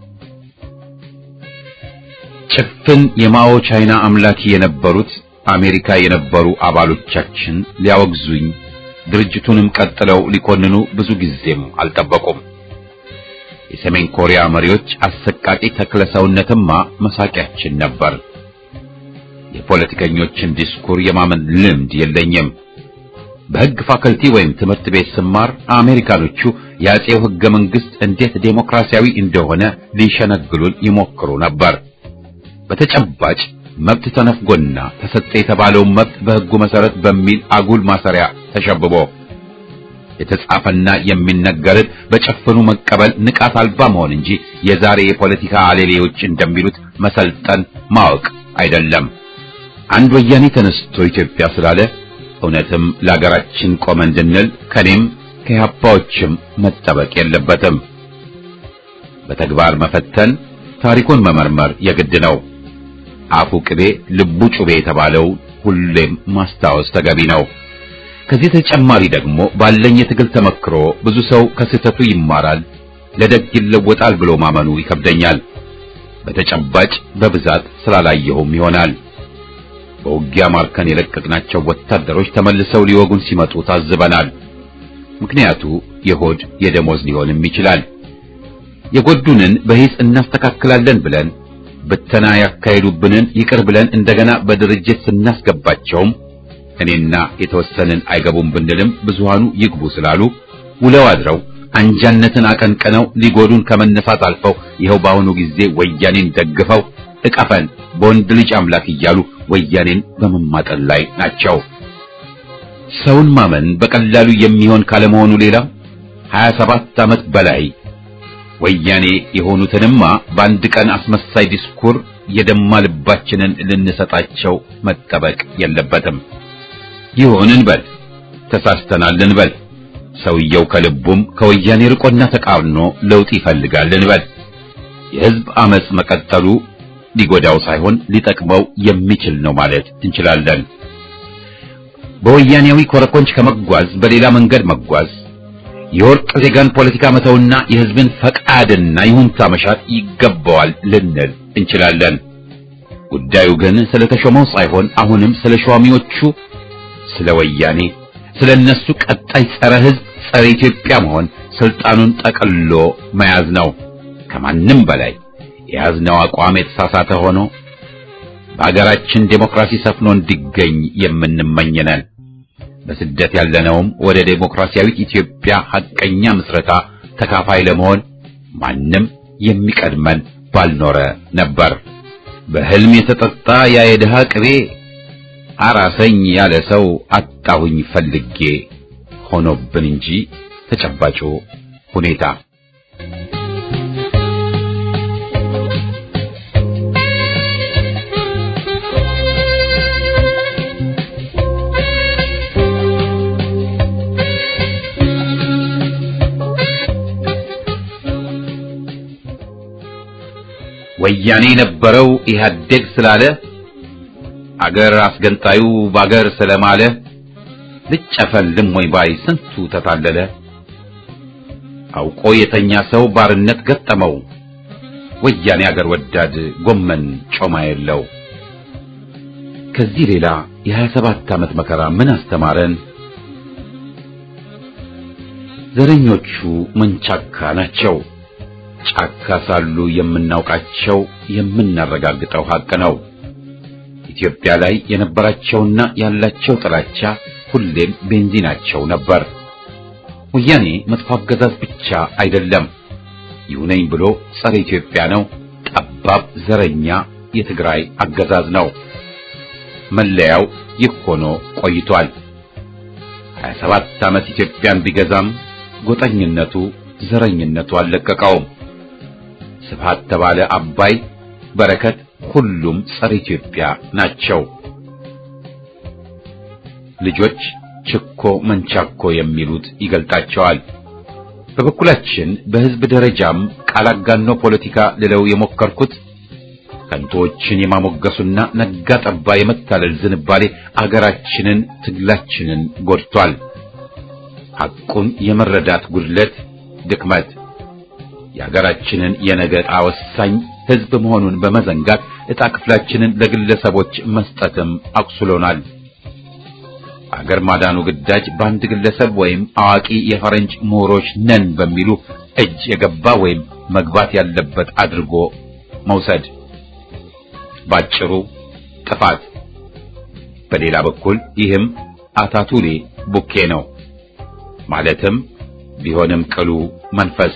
ጭፍን የማኦ ቻይና አምላኪ የነበሩት አሜሪካ የነበሩ አባሎቻችን ሊያወግዙኝ ድርጅቱንም ቀጥለው ሊኮንኑ ብዙ ጊዜም አልጠበቁም። የሰሜን ኮሪያ መሪዎች አሰቃቂ ተክለሰውነትማ መሳቂያችን ነበር። የፖለቲከኞችን ዲስኩር የማመን ልምድ የለኝም። በሕግ ፋከልቲ ወይም ትምህርት ቤት ስማር አሜሪካኖቹ የአጼው ሕገ መንግስት እንዴት ዴሞክራሲያዊ እንደሆነ ሊሸነግሉን ይሞክሩ ነበር። በተጨባጭ መብት ተነፍጎና ተሰጠ የተባለው መብት በሕጉ መሰረት በሚል አጉል ማሰሪያ ተሸብቦ የተጻፈና የሚነገርን በጨፍኑ መቀበል ንቃት አልባ መሆን እንጂ የዛሬ የፖለቲካ አሌሌዎች እንደሚሉት መሰልጠን ማወቅ አይደለም። አንድ ወያኔ ተነስቶ ኢትዮጵያ ስላለ እውነትም ለሀገራችን ቆመ እንድንል ከኔም ከያፓዎችም መጠበቅ የለበትም። በተግባር መፈተን፣ ታሪኩን መመርመር የግድ ነው። አፉ ቅቤ ልቡ ጩቤ የተባለው ሁሌም ማስታወስ ተገቢ ነው። ከዚህ ተጨማሪ ደግሞ ባለኝ የትግል ተመክሮ ብዙ ሰው ከስህተቱ ይማራል፣ ለደግ ይለወጣል ብሎ ማመኑ ይከብደኛል። በተጨባጭ በብዛት ስላላየሁም ይሆናል። በውጊያ ማርከን የለቀቅናቸው ወታደሮች ተመልሰው ሊወጉን ሲመጡ ታዝበናል። ምክንያቱ የሆድ የደሞዝ ሊሆንም ይችላል። የጎዱንን በሂስ እናስተካክላለን ብለን በተና ያካሄዱብንን ይቅር ብለን እንደገና በድርጅት ስናስገባቸውም እኔና የተወሰነን አይገቡም ብንልም ብዙሃኑ ይግቡ ስላሉ ውለው አድረው አንጃነትን አቀንቅነው ሊጎዱን ከመነሳት አልፈው ይኸው በአሁኑ ጊዜ ወያኔን ደግፈው እቀፈን በወንድ ልጅ አምላክ እያሉ ወያኔን በመማጠን ላይ ናቸው። ሰውን ማመን በቀላሉ የሚሆን ካለመሆኑ ሌላ ሀያ ሰባት ዓመት በላይ ወያኔ የሆኑትንማ በአንድ ቀን አስመሳይ ዲስኩር የደማ ልባችንን ልንሰጣቸው መጠበቅ የለበትም። ይሁን እንበል፣ ተሳስተናል እንበል፣ ሰውየው ከልቡም ከወያኔ ርቆና ተቃርኖ ለውጥ ይፈልጋል እንበል። የህዝብ አመጽ መቀጠሉ ሊጎዳው ሳይሆን ሊጠቅመው የሚችል ነው ማለት እንችላለን። በወያኔያዊ ኮረኮንች ከመጓዝ በሌላ መንገድ መጓዝ የወርቅ ዜጋን ፖለቲካ መተውና የህዝብን ፈቃድና ይሁንታ መሻት ይገባዋል ልንል እንችላለን። ጉዳዩ ግን ስለተሾመው ሳይሆን አሁንም ስለ ሿሚዎቹ፣ ስለ ወያኔ፣ ስለነሱ ቀጣይ ጸረ ህዝብ ጸረ ኢትዮጵያ መሆን ስልጣኑን ጠቅልሎ መያዝ ነው። ከማንም በላይ የያዝነው አቋም የተሳሳተ ሆኖ በአገራችን ዴሞክራሲ ሰፍኖ እንዲገኝ የምንመኝ ነን። በስደት ያለነውም ወደ ዴሞክራሲያዊት ኢትዮጵያ ሐቀኛ ምስረታ ተካፋይ ለመሆን ማንም የሚቀድመን ባልኖረ ነበር። በህልም የተጠጣ ያ የድሃ ቅቤ አራሰኝ ያለ ሰው አጣሁኝ ፈልጌ ሆኖብን እንጂ ተጨባጩ ሁኔታ ወያኔ ነበረው ኢህአዴግ ስላለ አገር አስገንጣዩ ባገር ስለማለ ልጨፈልም ወይ ባይ ስንቱ ተታለለ። አውቆ የተኛ ሰው ባርነት ገጠመው ወያኔ አገር ወዳድ ጎመን ጮማ የለው። ከዚህ ሌላ የሀያ ሰባት ዓመት መከራ ምን አስተማረን? ዘረኞቹ መንቻካ ናቸው። ጫካ ሳሉ የምናውቃቸው የምናረጋግጠው ሀቅ ነው። ኢትዮጵያ ላይ የነበራቸውና ያላቸው ጥላቻ ሁሌም ቤንዚናቸው ነበር። ወያኔ መጥፎ አገዛዝ ብቻ አይደለም፣ ይሁነኝ ብሎ ጸረ ኢትዮጵያ ነው። ጠባብ ዘረኛ የትግራይ አገዛዝ ነው። መለያው ይህ ሆኖ ቆይቷል። ሀያ ሰባት ዓመት ኢትዮጵያን ቢገዛም ጎጠኝነቱ ዘረኝነቱ አልለቀቀውም። ስብሐት ተባለ አባይ በረከት ሁሉም ጸረ ኢትዮጵያ ናቸው። ልጆች ችኮ መንቻኮ የሚሉት ይገልጣቸዋል። በበኩላችን በህዝብ ደረጃም ቃላጋኖ ፖለቲካ ልለው የሞከርኩት ከንቶችን የማሞገሱና ነጋ ጠባ የመታለል ዝንባሌ አገራችንን ትግላችንን ጎድቷል። ሐቁን የመረዳት ጉድለት ድክመት የሀገራችንን የነገ ዕጣ ወሳኝ ህዝብ መሆኑን በመዘንጋት ዕጣ ክፍላችንን ለግለሰቦች መስጠትም አቁስሎናል። አገር ማዳኑ ግዳጅ በአንድ ግለሰብ ወይም አዋቂ የፈረንጅ ምሁሮች ነን በሚሉ እጅ የገባ ወይም መግባት ያለበት አድርጎ መውሰድ ባጭሩ ጥፋት። በሌላ በኩል ይህም አታቱሌ ቡኬ ነው ማለትም ቢሆንም ቅሉ መንፈስ።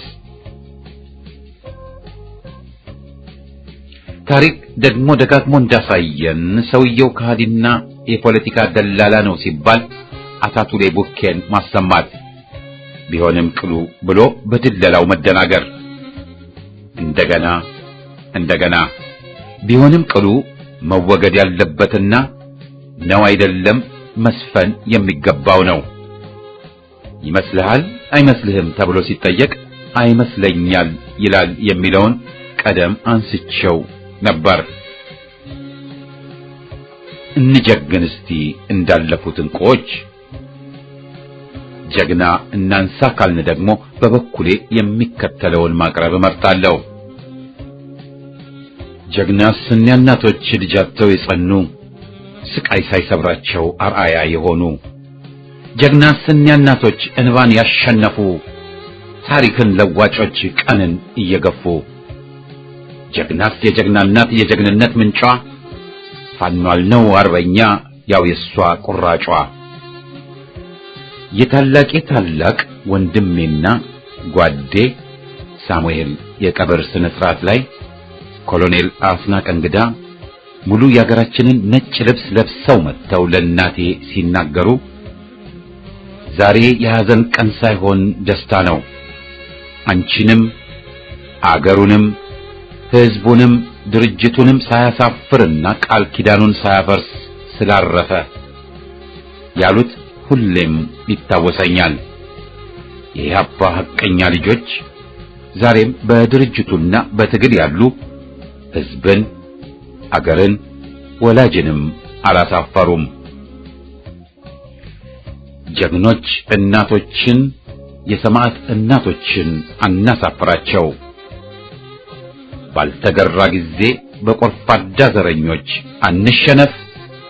ታሪክ ደግሞ ደጋግሞ እንዳሳየን ሰውየው ከሃዲና የፖለቲካ ደላላ ነው ሲባል አታቱሌ ቡኬን ማሰማት፣ ቢሆንም ቅሉ ብሎ በድለላው መደናገር፣ እንደገና እንደገና ቢሆንም ቅሉ መወገድ ያለበትና ነው አይደለም መስፈን የሚገባው ነው። ይመስልሃል አይመስልህም ተብሎ ሲጠየቅ አይመስለኛል ይላል የሚለውን ቀደም አንስቸው ነበር። እንጀግን እስቲ እንዳለፉት እንቆች። ጀግና እናንሳ ካልን ደግሞ በበኩሌ የሚከተለውን ማቅረብ እመርጣለሁ። ጀግናስ እኒያ እናቶች ልጃቸው የጸኑ ስቃይ ሳይሰብራቸው አርአያ የሆኑ፣ ጀግናስ እኒያ እናቶች እንባን ያሸነፉ ታሪክን ለዋጮች ቀንን እየገፉ፣ ጀግናስ የጀግና እናት የጀግንነት ምንጯ ፋኗል ነው አርበኛ ያው የሷ ቁራጯ። የታላቄ ታላቅ ወንድሜና ጓዴ ሳሙኤል የቀብር ስነ ስርዓት ላይ ኮሎኔል አስናቀ እንግዳ ሙሉ የሀገራችንን ነጭ ልብስ ለብሰው መጥተው ለእናቴ ሲናገሩ ዛሬ የሐዘን ቀን ሳይሆን ደስታ ነው፣ አንቺንም አገሩንም ህዝቡንም ድርጅቱንም ሳያሳፍርና ቃል ኪዳኑን ሳያፈርስ ስላረፈ ያሉት ሁሌም ይታወሰኛል። የኢህአፓ ሐቀኛ ልጆች ዛሬም በድርጅቱና በትግል ያሉ ሕዝብን፣ አገርን፣ ወላጅንም አላሳፈሩም። ጀግኖች እናቶችን የሰማዕት እናቶችን አናሳፍራቸው። ባልተገራ ጊዜ በቆርፋዳ ዘረኞች አንሸነፍ።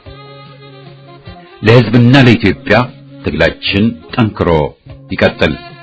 ለሕዝብና ለኢትዮጵያ ትግላችን ጠንክሮ ይቀጥል።